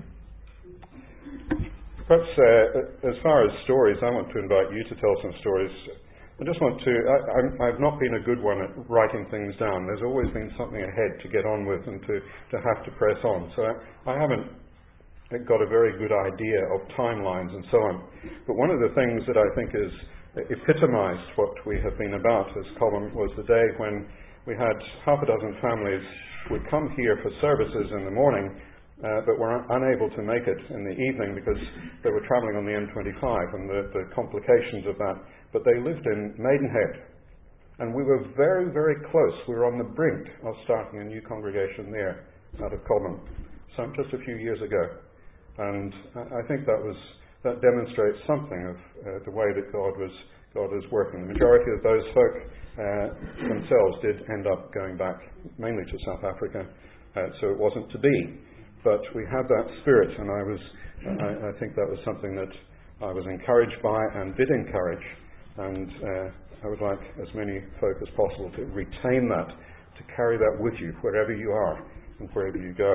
Perhaps as far as stories, I want to invite you to tell some stories. I just want to, I've not been a good one at writing things down. There's always been something ahead to get on with and to have to press on. So I haven't got a very good idea of timelines and so on. But one of the things that I think is epitomized what we have been about as Cobham was the day when we had half a dozen families would come here for services in the morning, but were unable to make it in the evening because they were travelling on the M25 and the complications of that. But they lived in Maidenhead, and we were very, very close. We were on the brink of starting a new congregation there out of Cobham, just a few years ago. And I think that demonstrates something of the way that God was working. The majority of those folk themselves did end up going back mainly to South Africa, so it wasn't to be. But we had that spirit, and I think that was something that I was encouraged by and did encourage. And I would like as many folk as possible to retain that, to carry that with you wherever you are and wherever you go.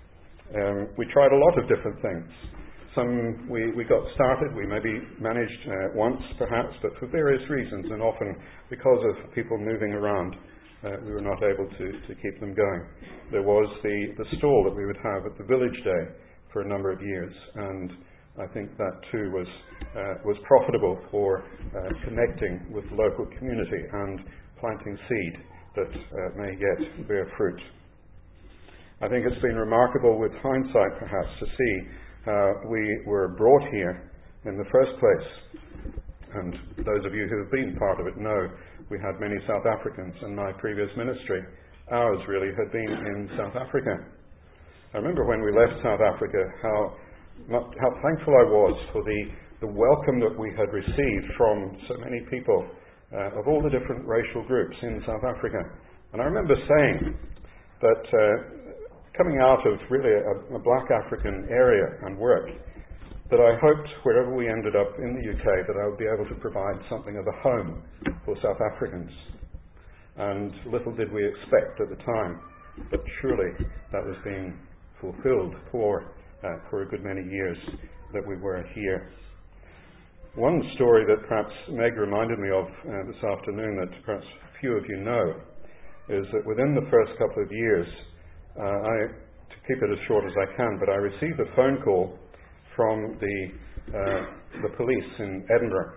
We tried a lot of different things. Some we got started, we maybe managed once perhaps, but for various reasons, and often because of people moving around, we were not able to keep them going. There was the stall that we would have at the Village Day for a number of years, and I think that too was profitable for connecting with the local community and planting seed that may yet bear fruit. I think it's been remarkable with hindsight perhaps to see how we were brought here in the first place. And those of you who have been part of it know we had many South Africans in my previous ministry. Ours really had been in South Africa. I remember when we left South Africa how thankful I was for the welcome that we had received from so many people of all the different racial groups in South Africa. And I remember saying that coming out of really a black African area and work, that I hoped wherever we ended up in the UK that I would be able to provide something of a home for South Africans. And little did we expect at the time, but surely that was being fulfilled for a good many years that we were here. One story that perhaps Meg reminded me of this afternoon that perhaps few of you know is that within the first couple of years, to keep it as short as I can, but I received a phone call from the police in Edinburgh.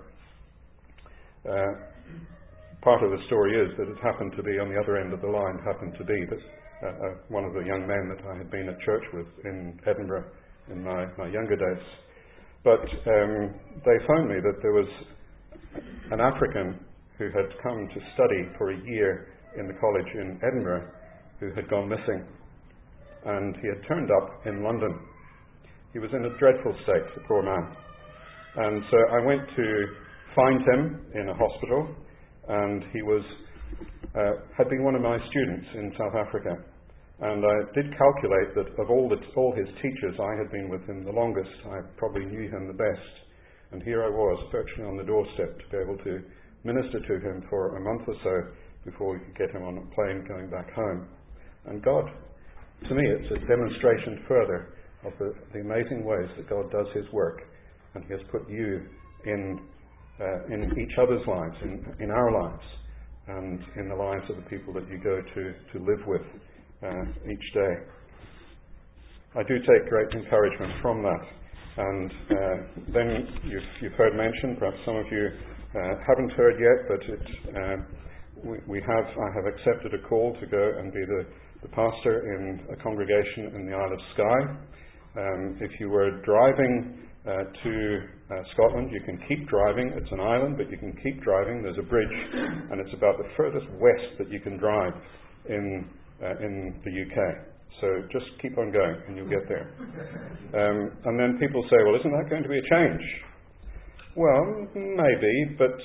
Part of the story is that it happened to be on the other end of the line, happened to be that one of the young men that I had been at church with in Edinburgh in my younger days. But they phoned me that there was an African who had come to study for a year in the college in Edinburgh who had gone missing. And he had turned up in London. He was in a dreadful state, the poor man. And so I went to find him in a hospital, and he had been one of my students in South Africa. And I did calculate that of all his teachers, I had been with him the longest. I probably knew him the best. And here I was, virtually on the doorstep, to be able to minister to him for a month or so before we could get him on a plane going back home. And God, to me, it's a demonstration further of the amazing ways that God does His work. And He has put you in each other's lives, in our lives, and in the lives of the people that you go to live with each day. I do take great encouragement from that. And then you've heard mentioned, perhaps some of you haven't heard yet, but I have accepted a call to go and be the pastor in a congregation in the Isle of Skye. If you were driving to Scotland, you can keep driving. It's an island, but you can keep driving. There's a bridge, and it's about the furthest west that you can drive in the UK. So just keep on going, and you'll get there. And then people say, well, isn't that going to be a change? Well, maybe, but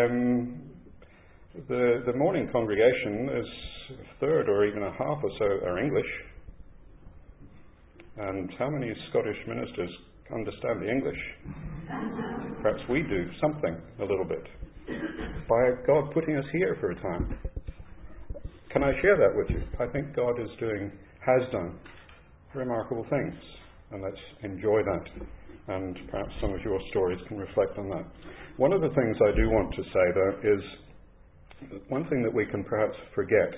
the morning congregation is a third or even a half or so are English. And how many Scottish ministers understand the English? Perhaps we do something a little bit by God putting us here for a time. Can I share that with you? I think God has done remarkable things, and let's enjoy that. And perhaps some of your stories can reflect on that. One of the things I do want to say, though, is one thing that we can perhaps forget.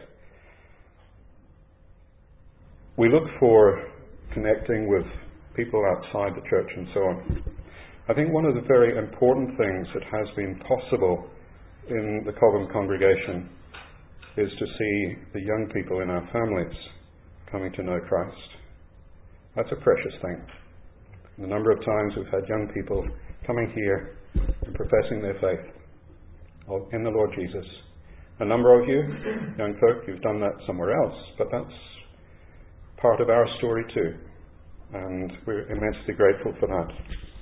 We look for connecting with people outside the church and so on. I think one of the very important things that has been possible in the Cobham congregation is to see the young people in our families coming to know Christ. That's a precious thing. The number of times we've had young people coming here and professing their faith in the Lord Jesus. A number of you, young folk, you've done that somewhere else, but that's part of our story too. And we're immensely grateful for that.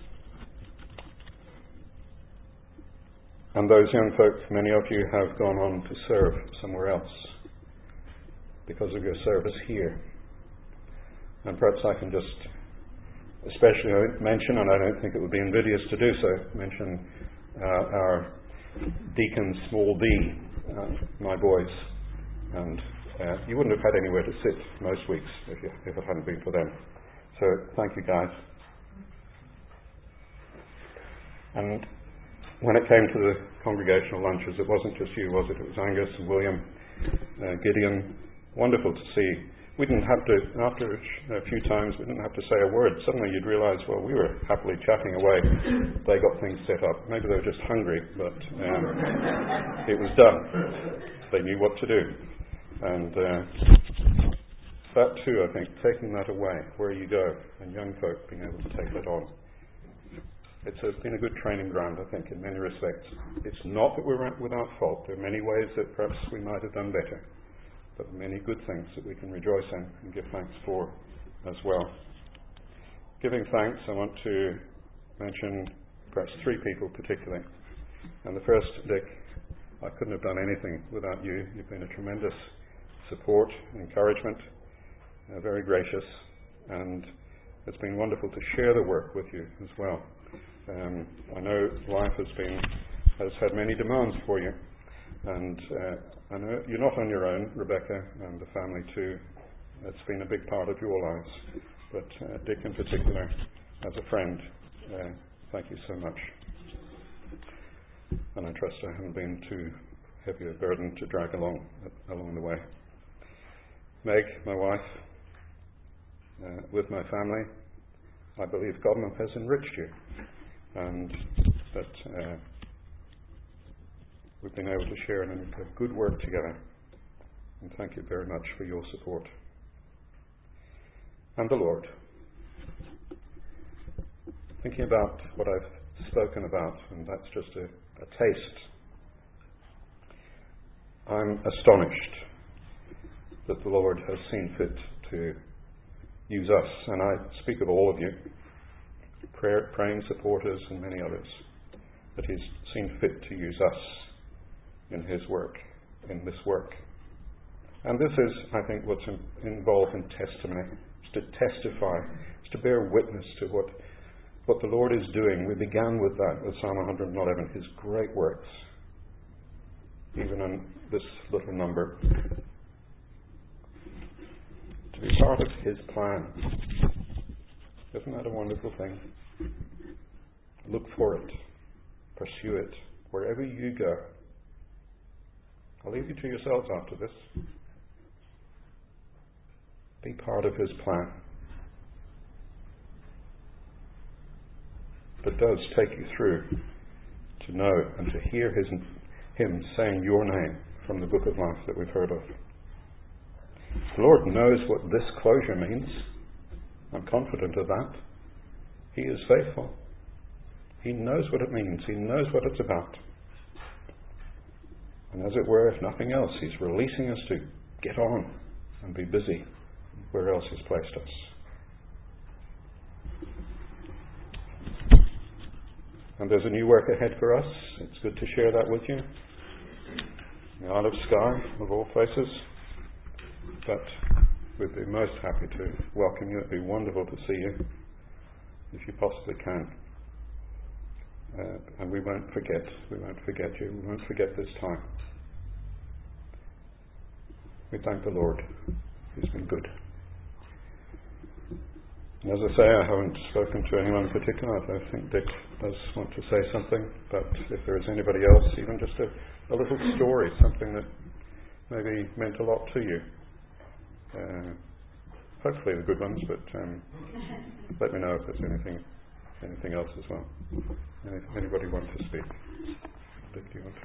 And those young folk, many of you have gone on to serve somewhere else because of your service here. And perhaps I can just especially mention, and I don't think it would be invidious to do so, mention our deacons, small d, my boys. And you wouldn't have had anywhere to sit most weeks if it hadn't been for them. So thank you, guys. And when it came to the congregational lunches, it wasn't just you, was it? It was Angus and William, Gideon. Wonderful to see. We didn't have to, after a few times, we didn't have to say a word. Suddenly you'd realise, well, we were happily chatting away. They got things set up. Maybe they were just hungry, but it was done. They knew what to do. And that too, I think, taking that away, where you go, and young folk being able to take that on. It's been a good training ground, I think, in many respects. It's not that we're without fault. There are many ways that perhaps we might have done better, but many good things that we can rejoice in and give thanks for as well. Giving thanks, I want to mention perhaps three people particularly. And the first, Dick, I couldn't have done anything without you. You've been a tremendous support, encouragement. very gracious, and it's been wonderful to share the work with you as well. I know life has had many demands for you, and I know you're not on your own, Rebecca, and the family too. It's been a big part of your lives, but Dick in particular, as a friend, thank you so much. And I trust I haven't been too heavy a burden to drag along the way. Meg, my wife, with my family, I believe God has enriched you, and that we've been able to share in a good work together. And thank you very much for your support. And the Lord. Thinking about what I've spoken about, and that's just a taste. I'm astonished that the Lord has seen fit to use us, and I speak of all of you, praying supporters and many others, that He's seen fit to use us in His work, in this work. And this is, I think, what's involved in testimony. It's to testify, it's to bear witness to what the Lord is doing. We began with that, with Psalm 111, His great works, even in this little number. To be part of His plan. Isn't that a wonderful thing? Look for it. Pursue it. Wherever you go. I'll leave you to yourselves after this. Be part of His plan. But does take you through to know and to hear Him saying your name from the book of life that we've heard of. The Lord knows what this closure means. I'm confident of that. He is faithful. He knows what it means. He knows what it's about. And as it were, if nothing else, He's releasing us to get on and be busy where else He's placed us. And there's a new work ahead for us. It's good to share that with you. The Isle of Skye, of all places. But we'd be most happy to welcome you. It'd be wonderful to see you, if you possibly can. And we won't forget. We won't forget you. We won't forget this time. We thank the Lord. He's been good. And as I say, I haven't spoken to anyone in particular. I think Dick does want to say something, but if there is anybody else, even just a little story, something that maybe meant a lot to you. Hopefully the good ones, but let me know if there's anything else as well. Anybody want to speak? Dick, do you want to?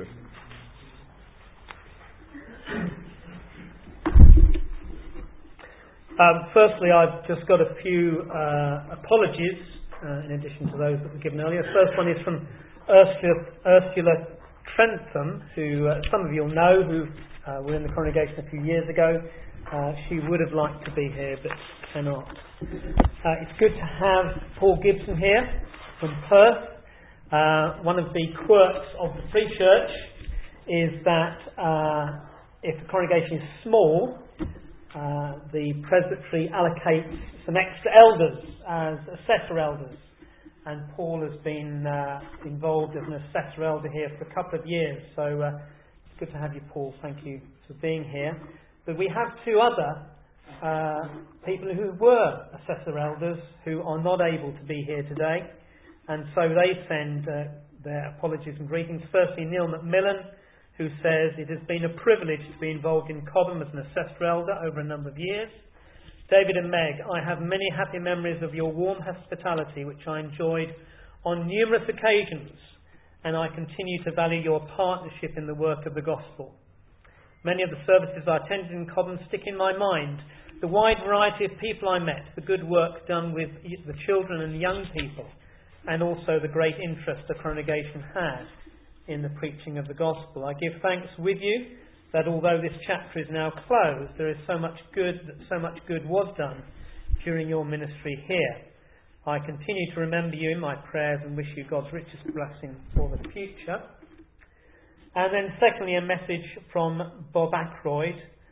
Firstly, I've just got a few apologies in addition to those that were given earlier. The first one is from Ursula Trentham, who some of you will know, who were in the congregation a few years ago. She would have liked to be here, but cannot. It's good to have Paul Gibson here from Perth. One of the quirks of the Free Church is that if the congregation is small, the presbytery allocates some extra elders as assessor elders, and Paul has been involved as an assessor elder here for a couple of years, so it's good to have you, Paul. Thank you for being here. But we have two other people who were assessor elders who are not able to be here today, and so they send their apologies and greetings. Firstly, Neil McMillan, who says, "It has been a privilege to be involved in Cobham as an assessor elder over a number of years. David and Meg, I have many happy memories of your warm hospitality, which I enjoyed on numerous occasions, and I continue to value your partnership in the work of the gospel. Many of the services I attended in Cobham stick in my mind. The wide variety of people I met, the good work done with the children and young people, and also the great interest the congregation had in the preaching of the gospel. I give thanks with you that although this chapter is now closed, there is so much good was done during your ministry here. I continue to remember you in my prayers and wish you God's richest blessing for the future." And then secondly, a message from Bob Ackroyd,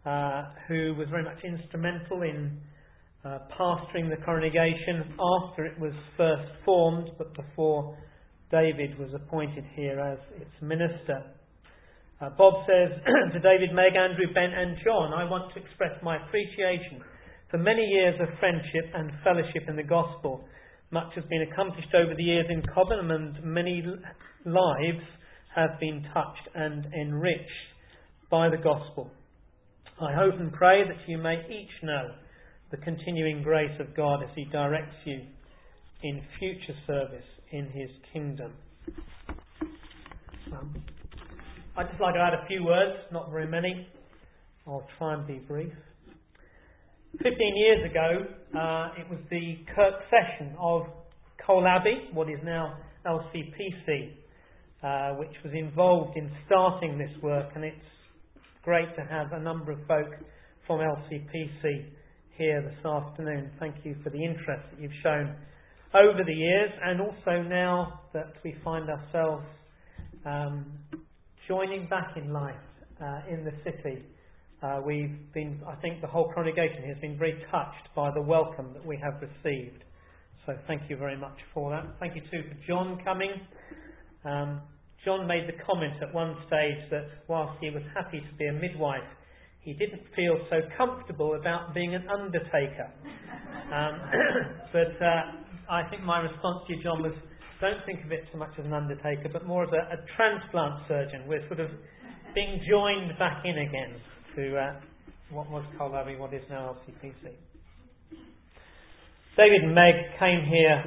who was very much instrumental in pastoring the congregation after it was first formed, but before David was appointed here as its minister. Bob says, to David, Meg, Andrew, Ben and John, I want to express my appreciation for many years of friendship and fellowship in the gospel. Much has been accomplished over the years in Cobham, and many lives have been touched and enriched by the gospel. I hope and pray that you may each know the continuing grace of God as He directs you in future service in His kingdom. I'd just like to add a few words, not very many. I'll try and be brief. 15 years ago, it was the Kirk session of Cole Abbey, what is now LCPC, which was involved in starting this work, and it's great to have a number of folk from LCPC here this afternoon. Thank you for the interest that you've shown over the years, and also now that we find ourselves joining back in life in the city. I think the whole congregation has been very touched by the welcome that we have received. So thank you very much for that. Thank you too for John coming. John made the comment at one stage that whilst he was happy to be a midwife, he didn't feel so comfortable about being an undertaker. But I think my response to you, John, was don't think of it so much as an undertaker, but more as a transplant surgeon. We're sort of being joined back in again to what was Cole Abbey, what is now LCPC. David and Meg came here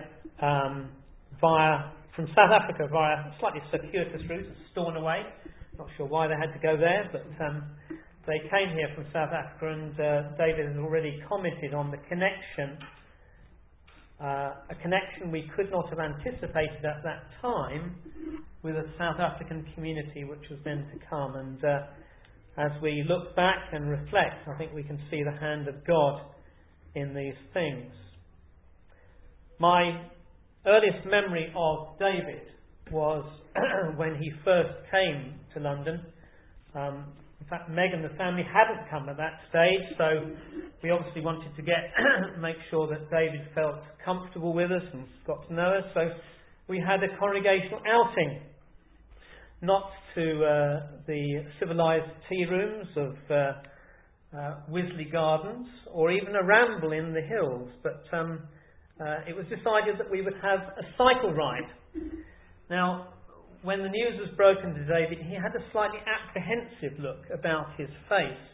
from South Africa via a slightly circuitous route, Stornoway. Not sure why they had to go there, but they came here from South Africa, and David has already commented on the connection. A connection we could not have anticipated at that time with a South African community which was then to come. And as we look back and reflect, I think we can see the hand of God in these things. My earliest memory of David was when he first came to London. In fact, Meg and the family hadn't come at that stage, so we obviously wanted to make sure that David felt comfortable with us and got to know us. So we had a congregational outing, not to the civilised tea rooms of Wisley Gardens or even a ramble in the hills, but it was decided that we would have a cycle ride. Now, when the news was broken to David, he had a slightly apprehensive look about his face.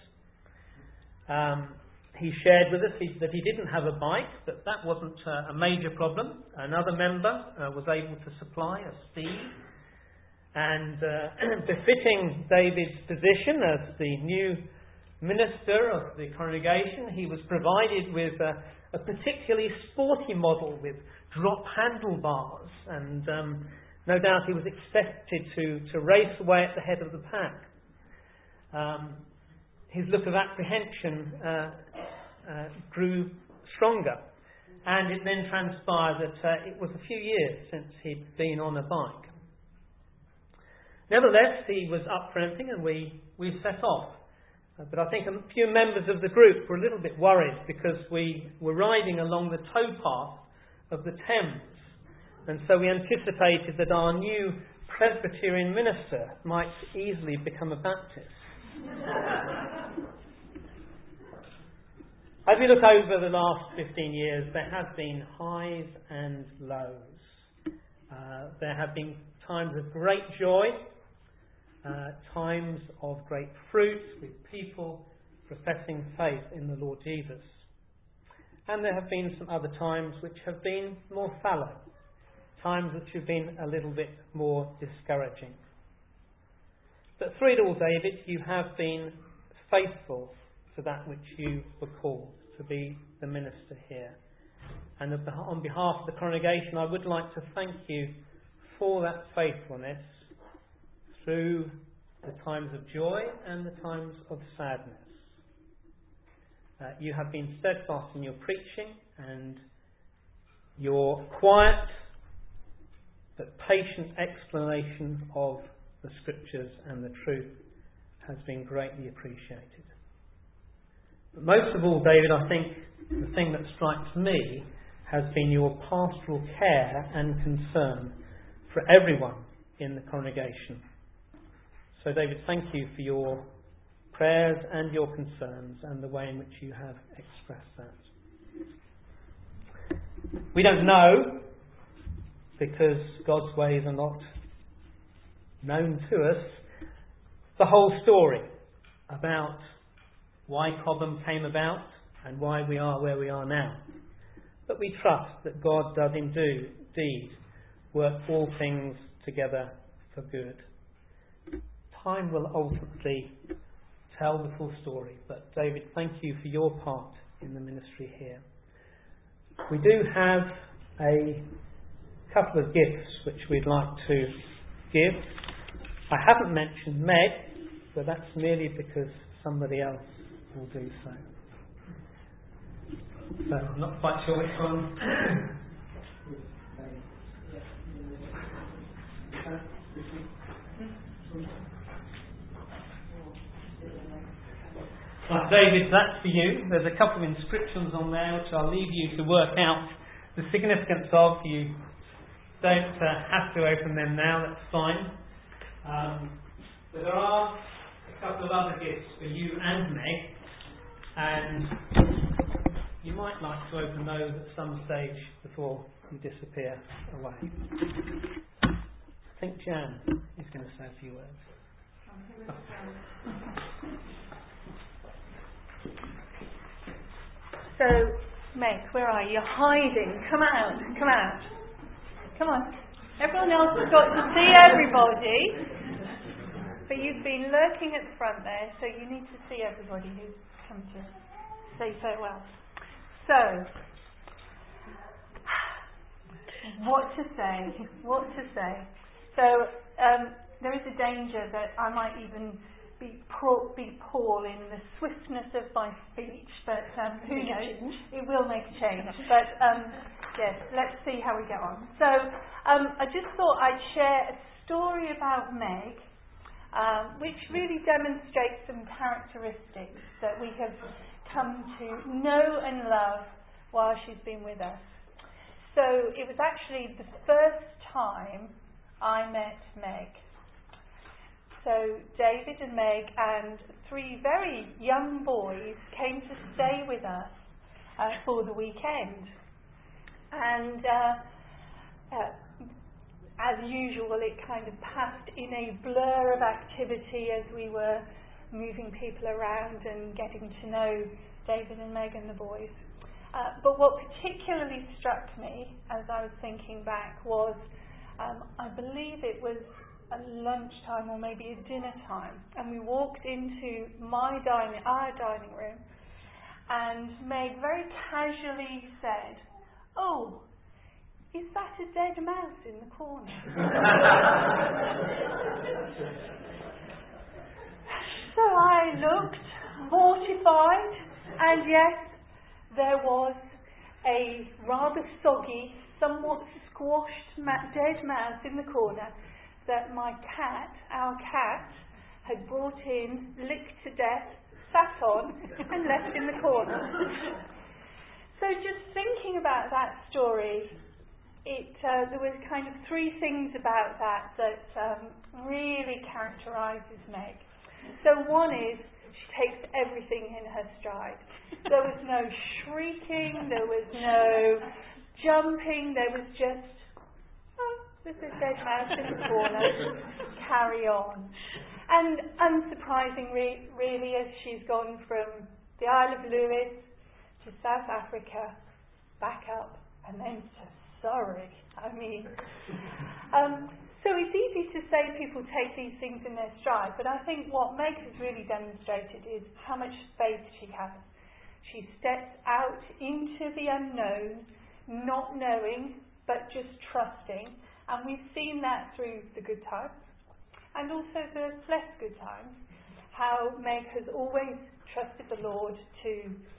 He shared with us that he didn't have a bike, but that wasn't a major problem. Another member was able to supply a steed. And befitting David's position as the new minister of the congregation, he was provided with a particularly sporty model with drop handlebars, and no doubt he was expected to race away at the head of the pack. His look of apprehension grew stronger, and it then transpired that it was a few years since he'd been on a bike. Nevertheless, he was up for anything, and we set off. But I think a few members of the group were a little bit worried because we were riding along the towpath of the Thames, and so we anticipated that our new Presbyterian minister might easily become a Baptist. As we look over the last 15 years, there have been highs and lows. There have been times of great joy, times of great fruit with people professing faith in the Lord Jesus. And there have been some other times which have been more fallow, times which have been a little bit more discouraging. But through it all, David, you have been faithful to that which you were called, to be the minister here. And on behalf of the congregation, I would like to thank you for that faithfulness through the times of joy and the times of sadness. You have been steadfast in your preaching, and your quiet but patient explanation of the Scriptures and the truth has been greatly appreciated. But most of all, David, I think the thing that strikes me has been your pastoral care and concern for everyone in the congregation. So, David, thank you for your prayers and your concerns and the way in which you have expressed that. We don't know, because God's ways are not known to us, the whole story about why Cobham came about and why we are where we are now. But we trust that God does indeed work all things together for good. Time will ultimately tell the full story, but David, thank you for your part in the ministry here. We do have a couple of gifts which we'd like to give. I haven't mentioned Meg, but that's merely because somebody else will do so. So I'm not quite sure which one. Right, David, that's for you. There's a couple of inscriptions on there which I'll leave you to work out the significance of. You don't have to open them now, that's fine. But there are a couple of other gifts for you and Meg, and you might like to open those at some stage before you disappear away. I think Jan is going to say a few words. So, Meg, where are you? You're hiding. Come out. Come out. Come on. Everyone else has got to see everybody. But you've been lurking at the front there, so you need to see everybody who's come to say farewell. So, what to say? What to say? So, there is a danger that I might even be Paul in the swiftness of my speech, but who knows? It will make a change. But yes, let's see how we get on. So I just thought I'd share a story about Meg, which really demonstrates some characteristics that we have come to know and love while she's been with us. So it was actually the first time I met Meg. So David and Meg and 3 very young boys came to stay with us for the weekend. And as usual, it kind of passed in a blur of activity as we were moving people around and getting to know David and Meg and the boys. But what particularly struck me as I was thinking back was, I believe it was a lunchtime or maybe a dinner time, and we walked into our dining room, and Meg very casually said, "Oh, is that a dead mouse in the corner?" So I looked mortified, and yes, there was a rather soggy, somewhat squashed dead mouse in the corner that our cat, had brought in, licked to death, sat on, and left in the corner. So just thinking about that story, there were kind of 3 things about that really characterises Meg. So one is, she takes everything in her stride. There was no shrieking, there was no jumping, there was just, there's a dead mouse in the corner, carry on. And unsurprisingly, really, as she's gone from the Isle of Lewis to South Africa, back up, and then to Surrey. I mean, so it's easy to say people take these things in their stride, but I think what Meg has really demonstrated is how much faith she has. She steps out into the unknown, not knowing, but just trusting. And we've seen that through the good times and also the less good times, how Meg has always trusted the Lord to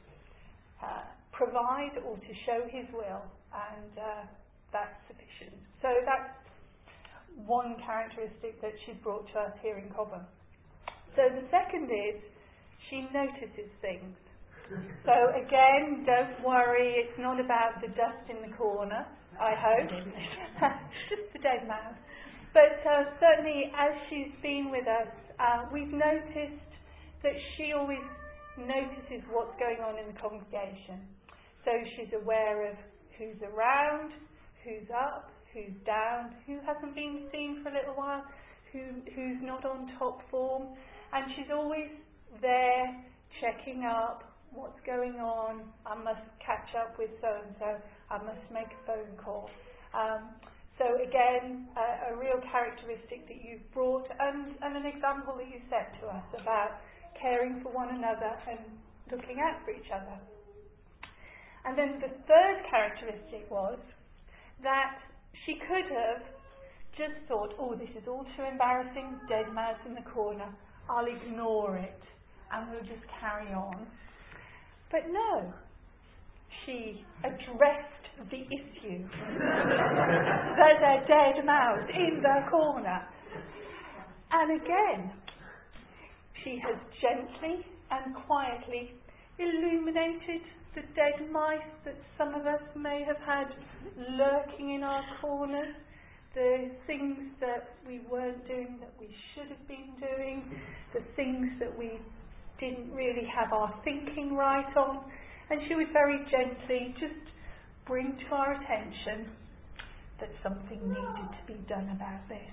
provide or to show his will, and that's sufficient. So that's one characteristic that she's brought to us here in Cobham. So the second is, she notices things. So again, don't worry, it's not about the dust in the corner, I hope. Just the dead mouse. But certainly as she's been with us, we've noticed that she always notices what's going on in the congregation. So she's aware of who's around, who's up, who's down, who hasn't been seen for a little while, who's not on top form, and she's always there checking up what's going on. I must catch up with so-and-so, I must make a phone call. So again, a real characteristic that you've brought, and an example that you set to us about caring for one another and looking out for each other. And then the third characteristic was that she could have just thought, oh, this is all too embarrassing, dead mouse in the corner, I'll ignore it and we'll just carry on. But no, she addressed the issue. There's a dead mouse in the corner. And again, she has gently and quietly illuminated the dead mice that some of us may have had lurking in our corners, the things that we weren't doing that we should have been doing, the things that we didn't really have our thinking right on, and she would very gently just bring to our attention that something needed to be done about this.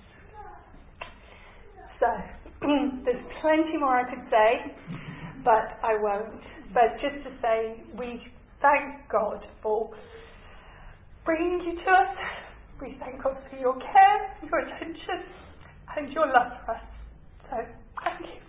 So, there's plenty more I could say, but I won't. But just to say, we thank God for bringing you to us. We thank God for your care, your attention, and your love for us. So, thank you.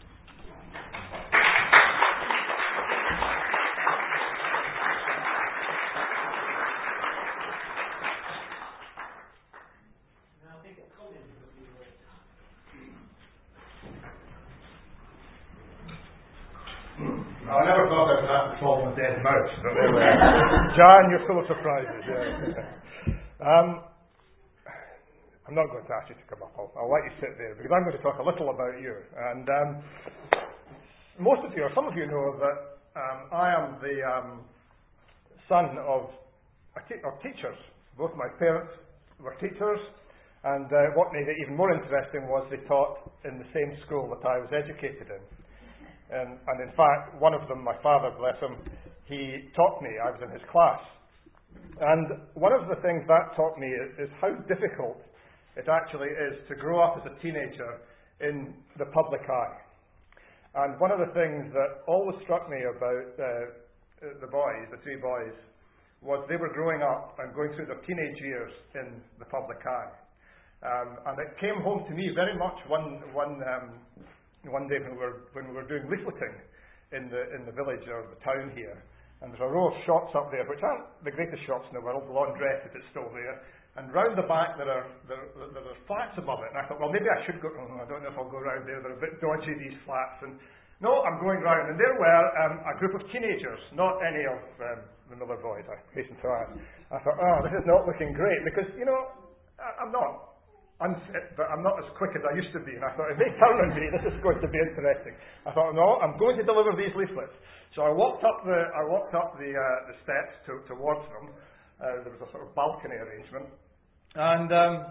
I never thought I'd have to fall on a dead mouse, but there we are. John, you're full of surprises. Yeah. I'm not going to ask you to come up. I'll let you sit there because I'm going to talk a little about you. And most of you, or some of you, know that I am the son of teachers. Both my parents were teachers, and what made it even more interesting was they taught in the same school that I was educated in. And in fact, one of them, my father, bless him, he taught me. I was in his class. And one of the things that taught me is how difficult it actually is to grow up as a teenager in the public eye. And one of the things that always struck me about the three boys, was they were growing up and going through their teenage years in the public eye. And it came home to me very much one day when we were doing leafleting in the village or the town here, and there's a row of shops up there which aren't the greatest shops in the world. The laundrette, if it's still there, and round the back there are flats above it. And I thought, well, maybe I should go. I don't know if I'll go round there. They're a bit dodgy, these flats. And no, I'm going round, and there were a group of teenagers, not any of the Miller boys. I hasten to add. I thought, oh, this is not looking great because I'm not unfit, but I'm not as quick as I used to be. And I thought, if they turn on me, this is going to be interesting. I thought, no, I'm going to deliver these leaflets. So I walked up the steps towards them. There was a sort of balcony arrangement, and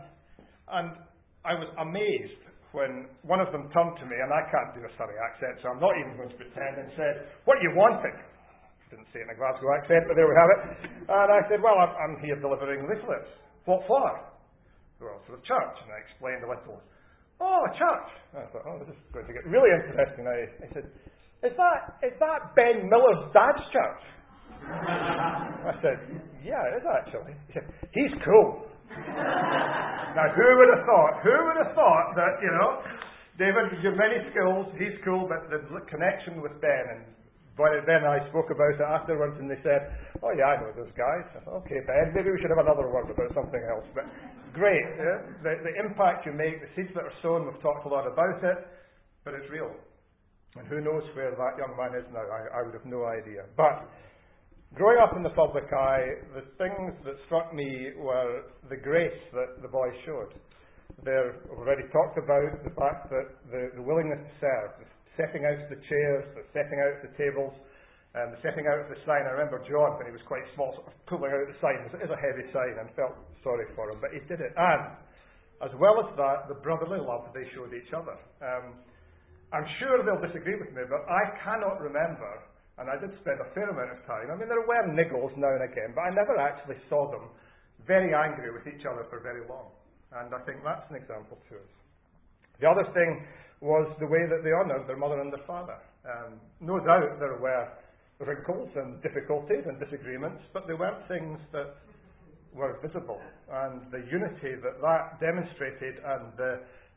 I was amazed when one of them turned to me, and I can't do a Surrey accent, so I'm not even going to pretend, and said, "What are you wanting?" Didn't say it in a Glasgow accent, but there we have it. And I said, "Well, I'm here delivering leaflets." "What for?" "Well, for the church." And I explained a little. "Oh, a church." And I thought, oh, this is going to get really interesting. I said, Is that Ben Miller's dad's church?" I said, "Yeah, it is actually." He said, "He's cool." Now, who would have thought that, David, you've many skills, he's cool, but the connection with Ben, and Ben and I spoke about it afterwards, and they said, "Oh yeah, I know those guys." I thought, "Okay, Ben, maybe we should have another word about something else." But great, the impact you make, the seeds that are sown, we've talked a lot about it, but it's real. And who knows where that young man is now? I would have no idea. But growing up in the public eye, the things that struck me were the grace that the boys showed. They've already talked about the fact that the willingness to serve, the setting out the chairs, the setting out the tables, The setting out of the sign, I remember John, when he was quite small, sort of pulling out the sign. It is a heavy sign, and felt sorry for him, but he did it. And, as well as that, the brotherly love they showed each other. I'm sure they'll disagree with me, but I cannot remember, and I did spend a fair amount of time, I mean, there were niggles now and again, but I never actually saw them very angry with each other for very long. And I think that's an example to us. The other thing was the way that they honoured their mother and their father. No doubt there were wrinkles and difficulties and disagreements, but they weren't things that were visible. And the unity that demonstrated and the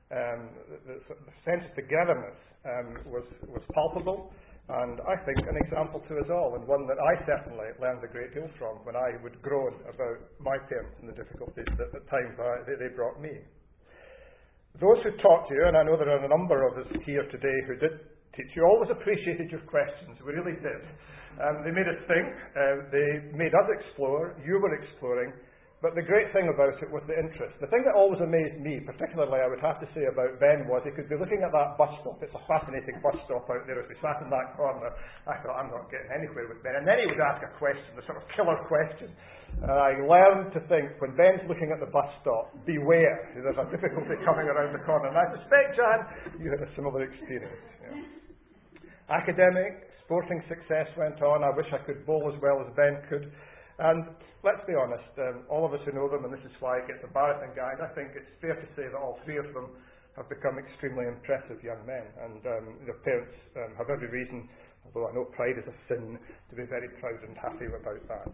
sense of togetherness was palpable, and I think an example to us all, and one that I certainly learned a great deal from when I would groan about my parents and the difficulties that at times they brought me. Those who taught you, and I know there are a number of us here today who did teach you, always appreciated your questions. We really did. They made us think, they made us explore, you were exploring, but the great thing about it was the interest. The thing that always amazed me, particularly I would have to say about Ben, was he could be looking at that bus stop. It's a fascinating bus stop out there as we sat in that corner. I thought, I'm not getting anywhere with Ben. And then he would ask a question, the sort of killer question. I learned to think, when Ben's looking at the bus stop, beware, there's a difficulty coming around the corner. And I suspect, Jan, you had a similar experience. Yeah. Academic, sporting success went on. I wish I could bowl as well as Ben could. And let's be honest, all of us who know them, and this is why it gets embarrassing, guys, I think it's fair to say that all three of them have become extremely impressive young men. And their parents have every reason, although I know pride is a sin, to be very proud and happy about that.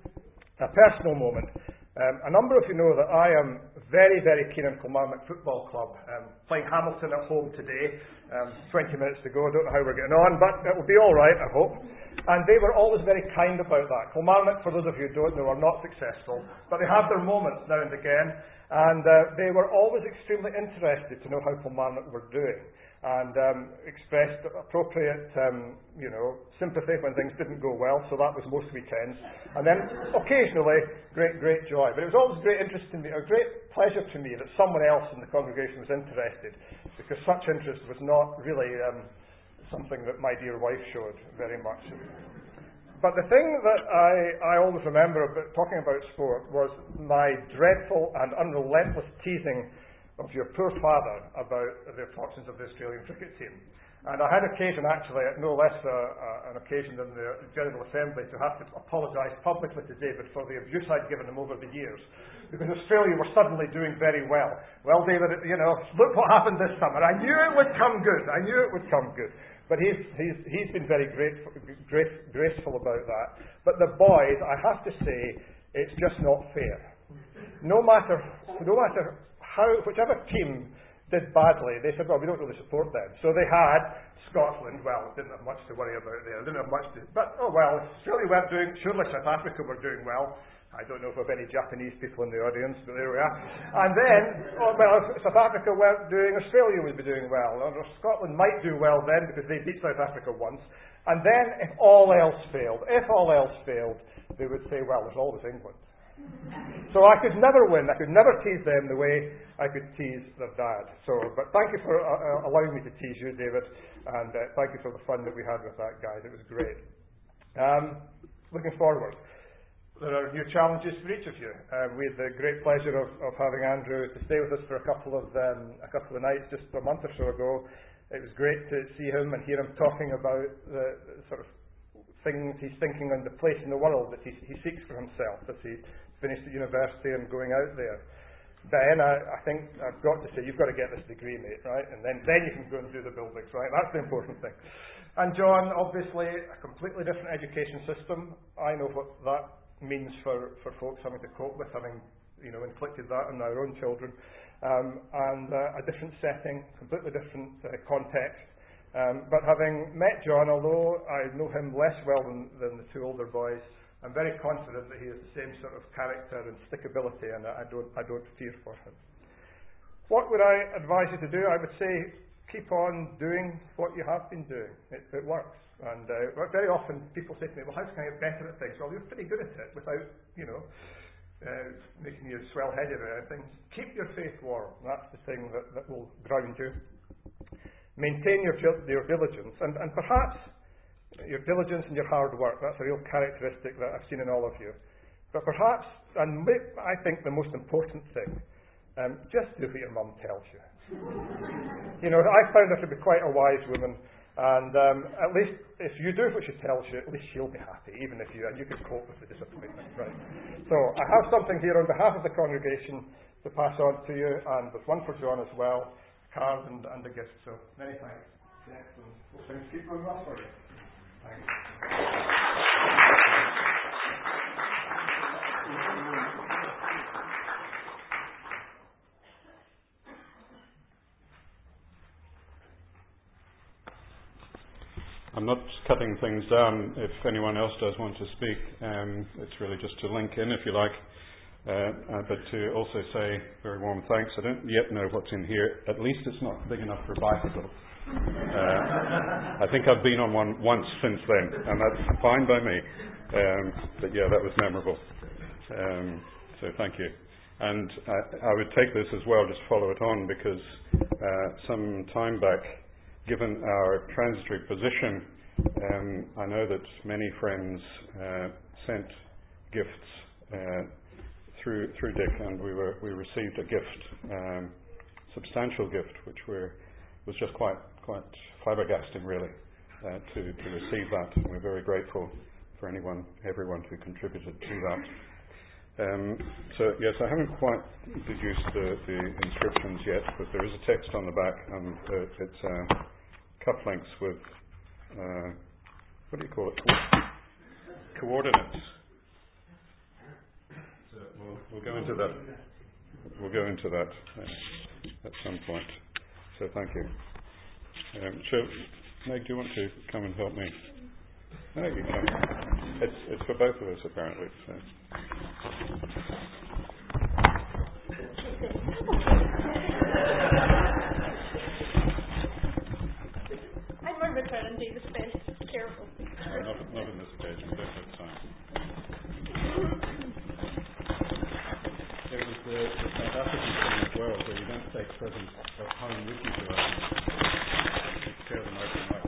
A personal moment. A number of you know that I am very, very keen on Kilmarnock Football Club. Playing Hamilton at home today, 20 minutes to go. I don't know how we're getting on, but it will be all right, I hope. And they were always very kind about that. Kilmarnock, for those of you who don't know, are not successful, but they have their moments now and again, and they were always extremely interested to know how Kilmarnock were doing, and expressed appropriate, sympathy when things didn't go well, so that was most weekends. And then, occasionally, great joy. But it was always great interest in me, a great pleasure to me that someone else in the congregation was interested, because such interest was not really something that my dear wife showed very much. But the thing that I always remember about talking about sport was my dreadful and unrelentless teasing of your poor father about the fortunes of the Australian cricket team. And I had occasion, actually, at no less an occasion than the General Assembly, to have to apologise publicly to David for the abuse I'd given him over the years, because Australia were suddenly doing very well. Well, David, look what happened this summer. I knew it would come good. But he's been very graceful about that. But the boys, I have to say, it's just not fair. No matter how, whichever team did badly, they said, well, we don't really support them. So they had Scotland, well, didn't have much to worry about there, but Australia weren't doing, surely South Africa were doing well. I don't know if we have any Japanese people in the audience, but there we are. And then, if South Africa weren't doing, Australia would be doing well. Or Scotland might do well then, because they beat South Africa once. And then, if all else failed, they would say, well, there's always England. So I could never win. I could never tease them the way I could tease their dad. But thank you for allowing me to tease you, David, and thank you for the fun that we had with that, guys. It was great. Looking forward, there are new challenges for each of you. We had the great pleasure of having Andrew to stay with us for a couple of nights just a month or so ago. It was great to see him and hear him talking about the sort of things he's thinking and the place in the world that he seeks for himself as he finished at university and going out there. Ben, I think I've got to say, you've got to get this degree, mate, right? And then you can go and do the buildings, right? That's the important thing. And John, obviously, a completely different education system. I know what that means for folks having to cope with, having inflicted that on our own children, and a different setting, completely different context. But having met John, although I know him less well than the two older boys, I'm very confident that he has the same sort of character and stickability, and I don't fear for him. What would I advise you to do? I would say keep on doing what you have been doing. It works. And very often people say to me, well, how can I get better at things? Well, you're pretty good at it without, making you swell-headed or anything. Keep your faith warm. That's the thing that will ground you. Maintain your diligence. And perhaps your diligence and your hard work. That's a real characteristic that I've seen in all of you. But perhaps, and I think the most important thing, just do what your mum tells you. I found her to be quite a wise woman, and at least if you do what she tells you, at least she'll be happy, even if you can cope with the disappointment, right? So I have something here on behalf of the congregation to pass on to you, and with one for John as well, a card and a gift. So many thanks. Excellent. Hope things keep going well for you. Thanks. I'm not cutting things down. If anyone else does want to speak, it's really just to link in, if you like, but to also say very warm thanks. I don't yet know what's in here. At least it's not big enough for a bicycle. I think I've been on one once since then, and that's fine by me. But yeah, that was memorable. So thank you. And I would take this as well, just follow it on, because some time back, given our transitory position, I know that many friends sent gifts through Dick, and we received a gift, substantial gift, which was just quite flabbergasting, really, to receive that. And we're very grateful for everyone who contributed to that. So yes, I haven't quite deduced the inscriptions yet, but there is a text on the back, and it's cufflinks with what do you call it? Coordinates. So we'll go into that. We'll go into that at some point. So thank you. Meg, do you want to come and help me? No, you can. It's for both of us, apparently. So. I'm going to return and do the space. Careful. Not in this occasion. We don't have time. It was the South African thing as well, where you don't take presents at home with you to us. You tear them open like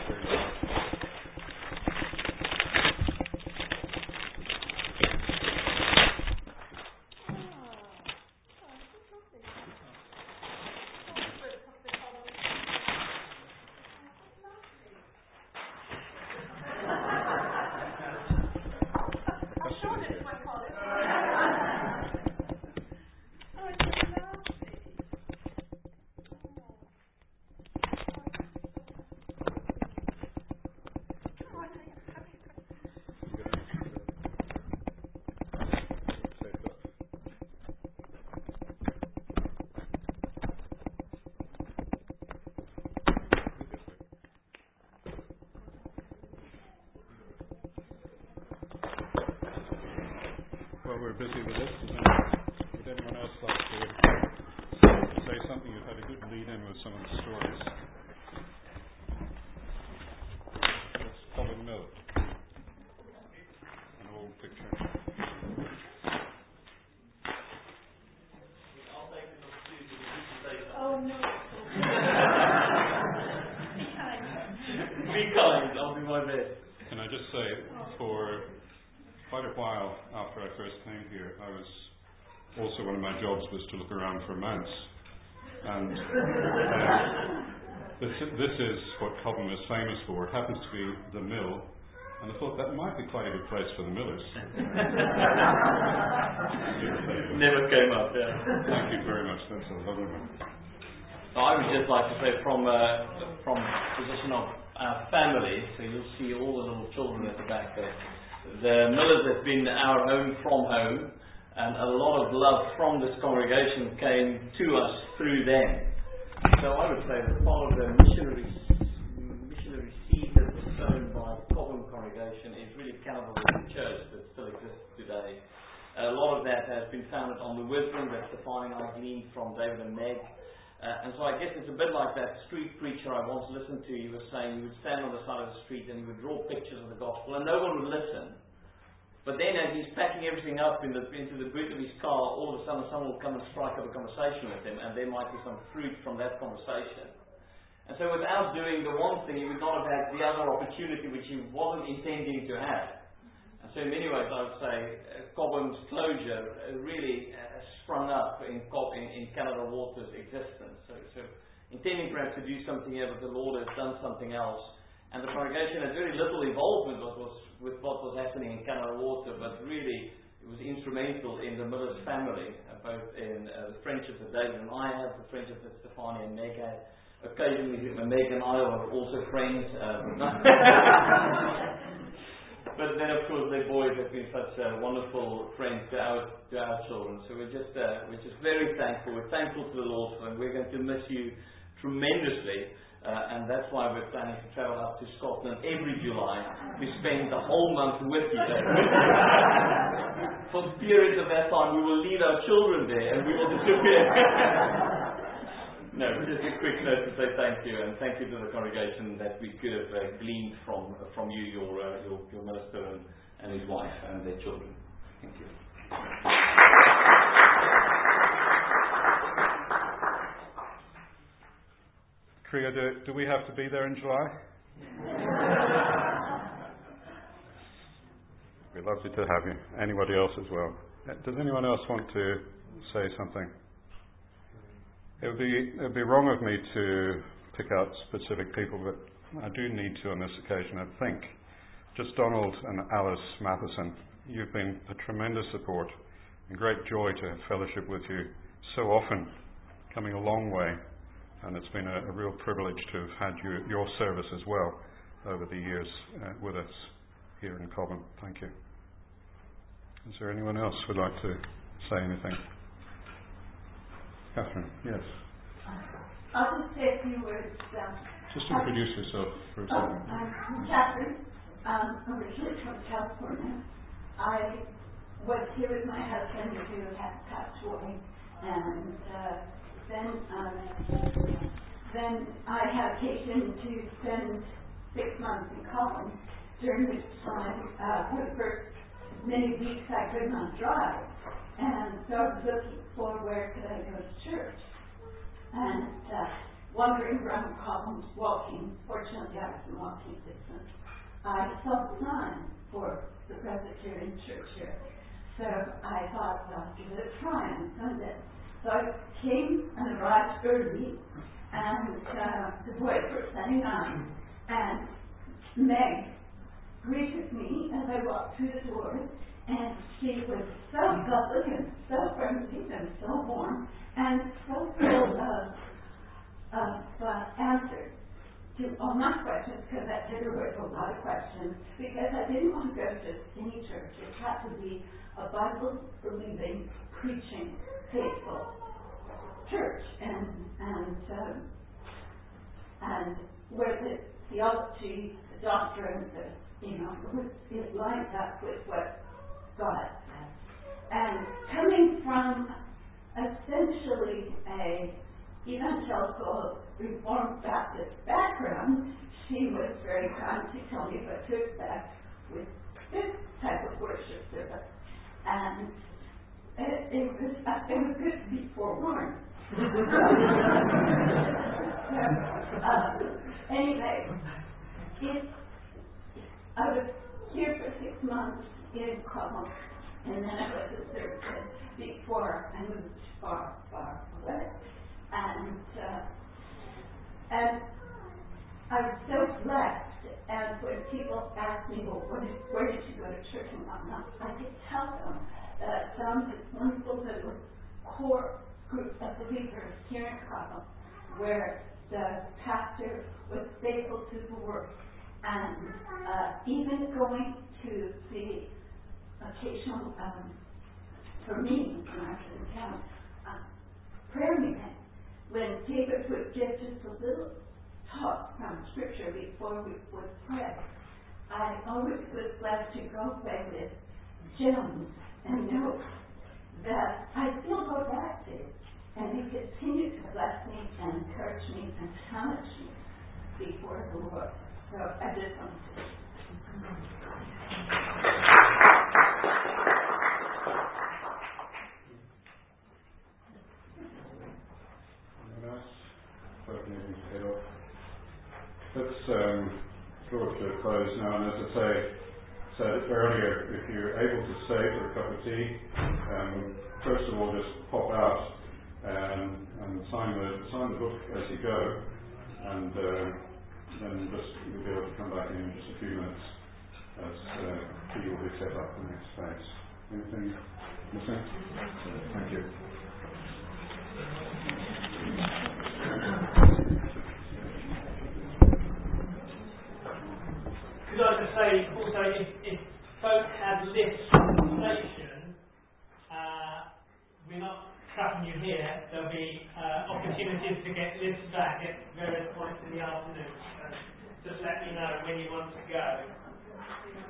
we're busy with this. Would anyone else like to say something? You've had a good lead in with some of the stories. Let's follow Mill. An old picture. Oh no. Be kind, I'll do my best. Can I just say, for quite a while after I first came here, I was also, one of my jobs was to look around for manse, and this is what Cobham is famous for. It happens to be the mill, and I thought that might be quite a good place for the millers. Never came up, yeah. Thank you very much. That's a lovely one. I would just like to say from position of our family, so you'll see all the little children at the back there. The Millers have been our home from home, and a lot of love from this congregation came to us through them. So I would say that part of the missionary seed that was sown by Cobham congregation is really Calvary Church that still exists today. A lot of that has been founded on the wisdom that Stefan and I gleaned from David and Meg. And so I guess it's a bit like that street preacher I once listened to. He was saying he would stand on the side of the street and he would draw pictures of the gospel and no one would listen. But then as he's packing everything up into the boot of his car, all of a sudden someone will come and strike up a conversation with him, and there might be some fruit from that conversation. And so without doing the one thing, he would not have had the other opportunity which he wasn't intending to have. And so in many ways, I would say Cobham's closure really sprung up in Canada Water's existence. So intending perhaps to do something here, but the Lord has done something else. And the congregation had very little involvement with what was happening in Canada Water, but really it was instrumental in the Miller's family, both in the friendship that David and I have, the friendship that Stefania and Meg had. Occasionally, Meg and I are also friends. But then, of course, their boys have been such wonderful friends to our children. So we're just very thankful. We're thankful to the Lord for them. We're going to miss you tremendously. And that's why we're planning to travel up to Scotland every July to spend the whole month with you there. For periods of that time, we will leave our children there and we will disappear. No, just a quick note to say thank you, and thank you to the congregation that we could have gleaned from you, your minister and his wife and their children. Thank you. Kriya, do we have to be there in July? We'd love to have you. Anybody else as well? Does anyone else want to say something? It would be wrong of me to pick out specific people, but I do need to on this occasion. I think just Donald and Alice Matheson, you've been a tremendous support and great joy to have fellowship with you so often, coming a long way. And it's been a real privilege to have had your service as well over the years with us here in Cobham. Thank you. Is there anyone else who would like to say anything? Catherine, yes. I'll just say a few words. Just introduce yourself for a second. I'm Catherine. I'm originally from California. I was here with my husband who had passed away, and then I had occasion to spend 6 months in Cobham, during which time, for the first many weeks I could not drive. And so I was looking for where could I go to church. And wandering around Cobham, walking, fortunately I was in walking distance, I saw the sign for the Presbyterian church here. So I thought, well, I'll give it a try on Sunday. So I came and arrived early, and the boys were setting up, and Meg greeted me as I walked through the door, and she was so lovely and so friendly and so warm and so full of answers to all my questions, because there were a lot of questions, because I didn't want to go to just any church. It had to be a Bible-believing, preaching, faithful church, and where the theology, the doctrine, it lined up with what God said. And coming from essentially a evangelical Reformed Baptist background, she was very kind to tell me what to expect with this type of worship service. And it was good to be forewarned. Anyway, I was here for 6 months in Cobham, and then I was a surgeon before I moved far, far away. And I was so blessed, and when people ask me, well, where did you go to church and whatnot, I could tell them that I found this wonderful little core group of believers here in Cobham, where the pastor was faithful to the work, and even going to the occasional, for me, when I was in town, prayer meeting, when David would give just a little talk from Scripture before we would pray. I always was blessed to go away with gems and notes that I still go back to, and he continued to bless me and encourage me and challenge me before the Lord. So I just want to say. Anyone else? Head off. able to stay for a cup of tea, first of all just pop out and sign the book as you go, and then you'll be able to come back in just a few minutes as tea will be set up the next phase. Anything missing? Thank you. Could I just say also, if folk have lifts from the station, we're not trapping you here. There'll be opportunities to get lifts back at various points in the afternoon. So just let me know when you want to go.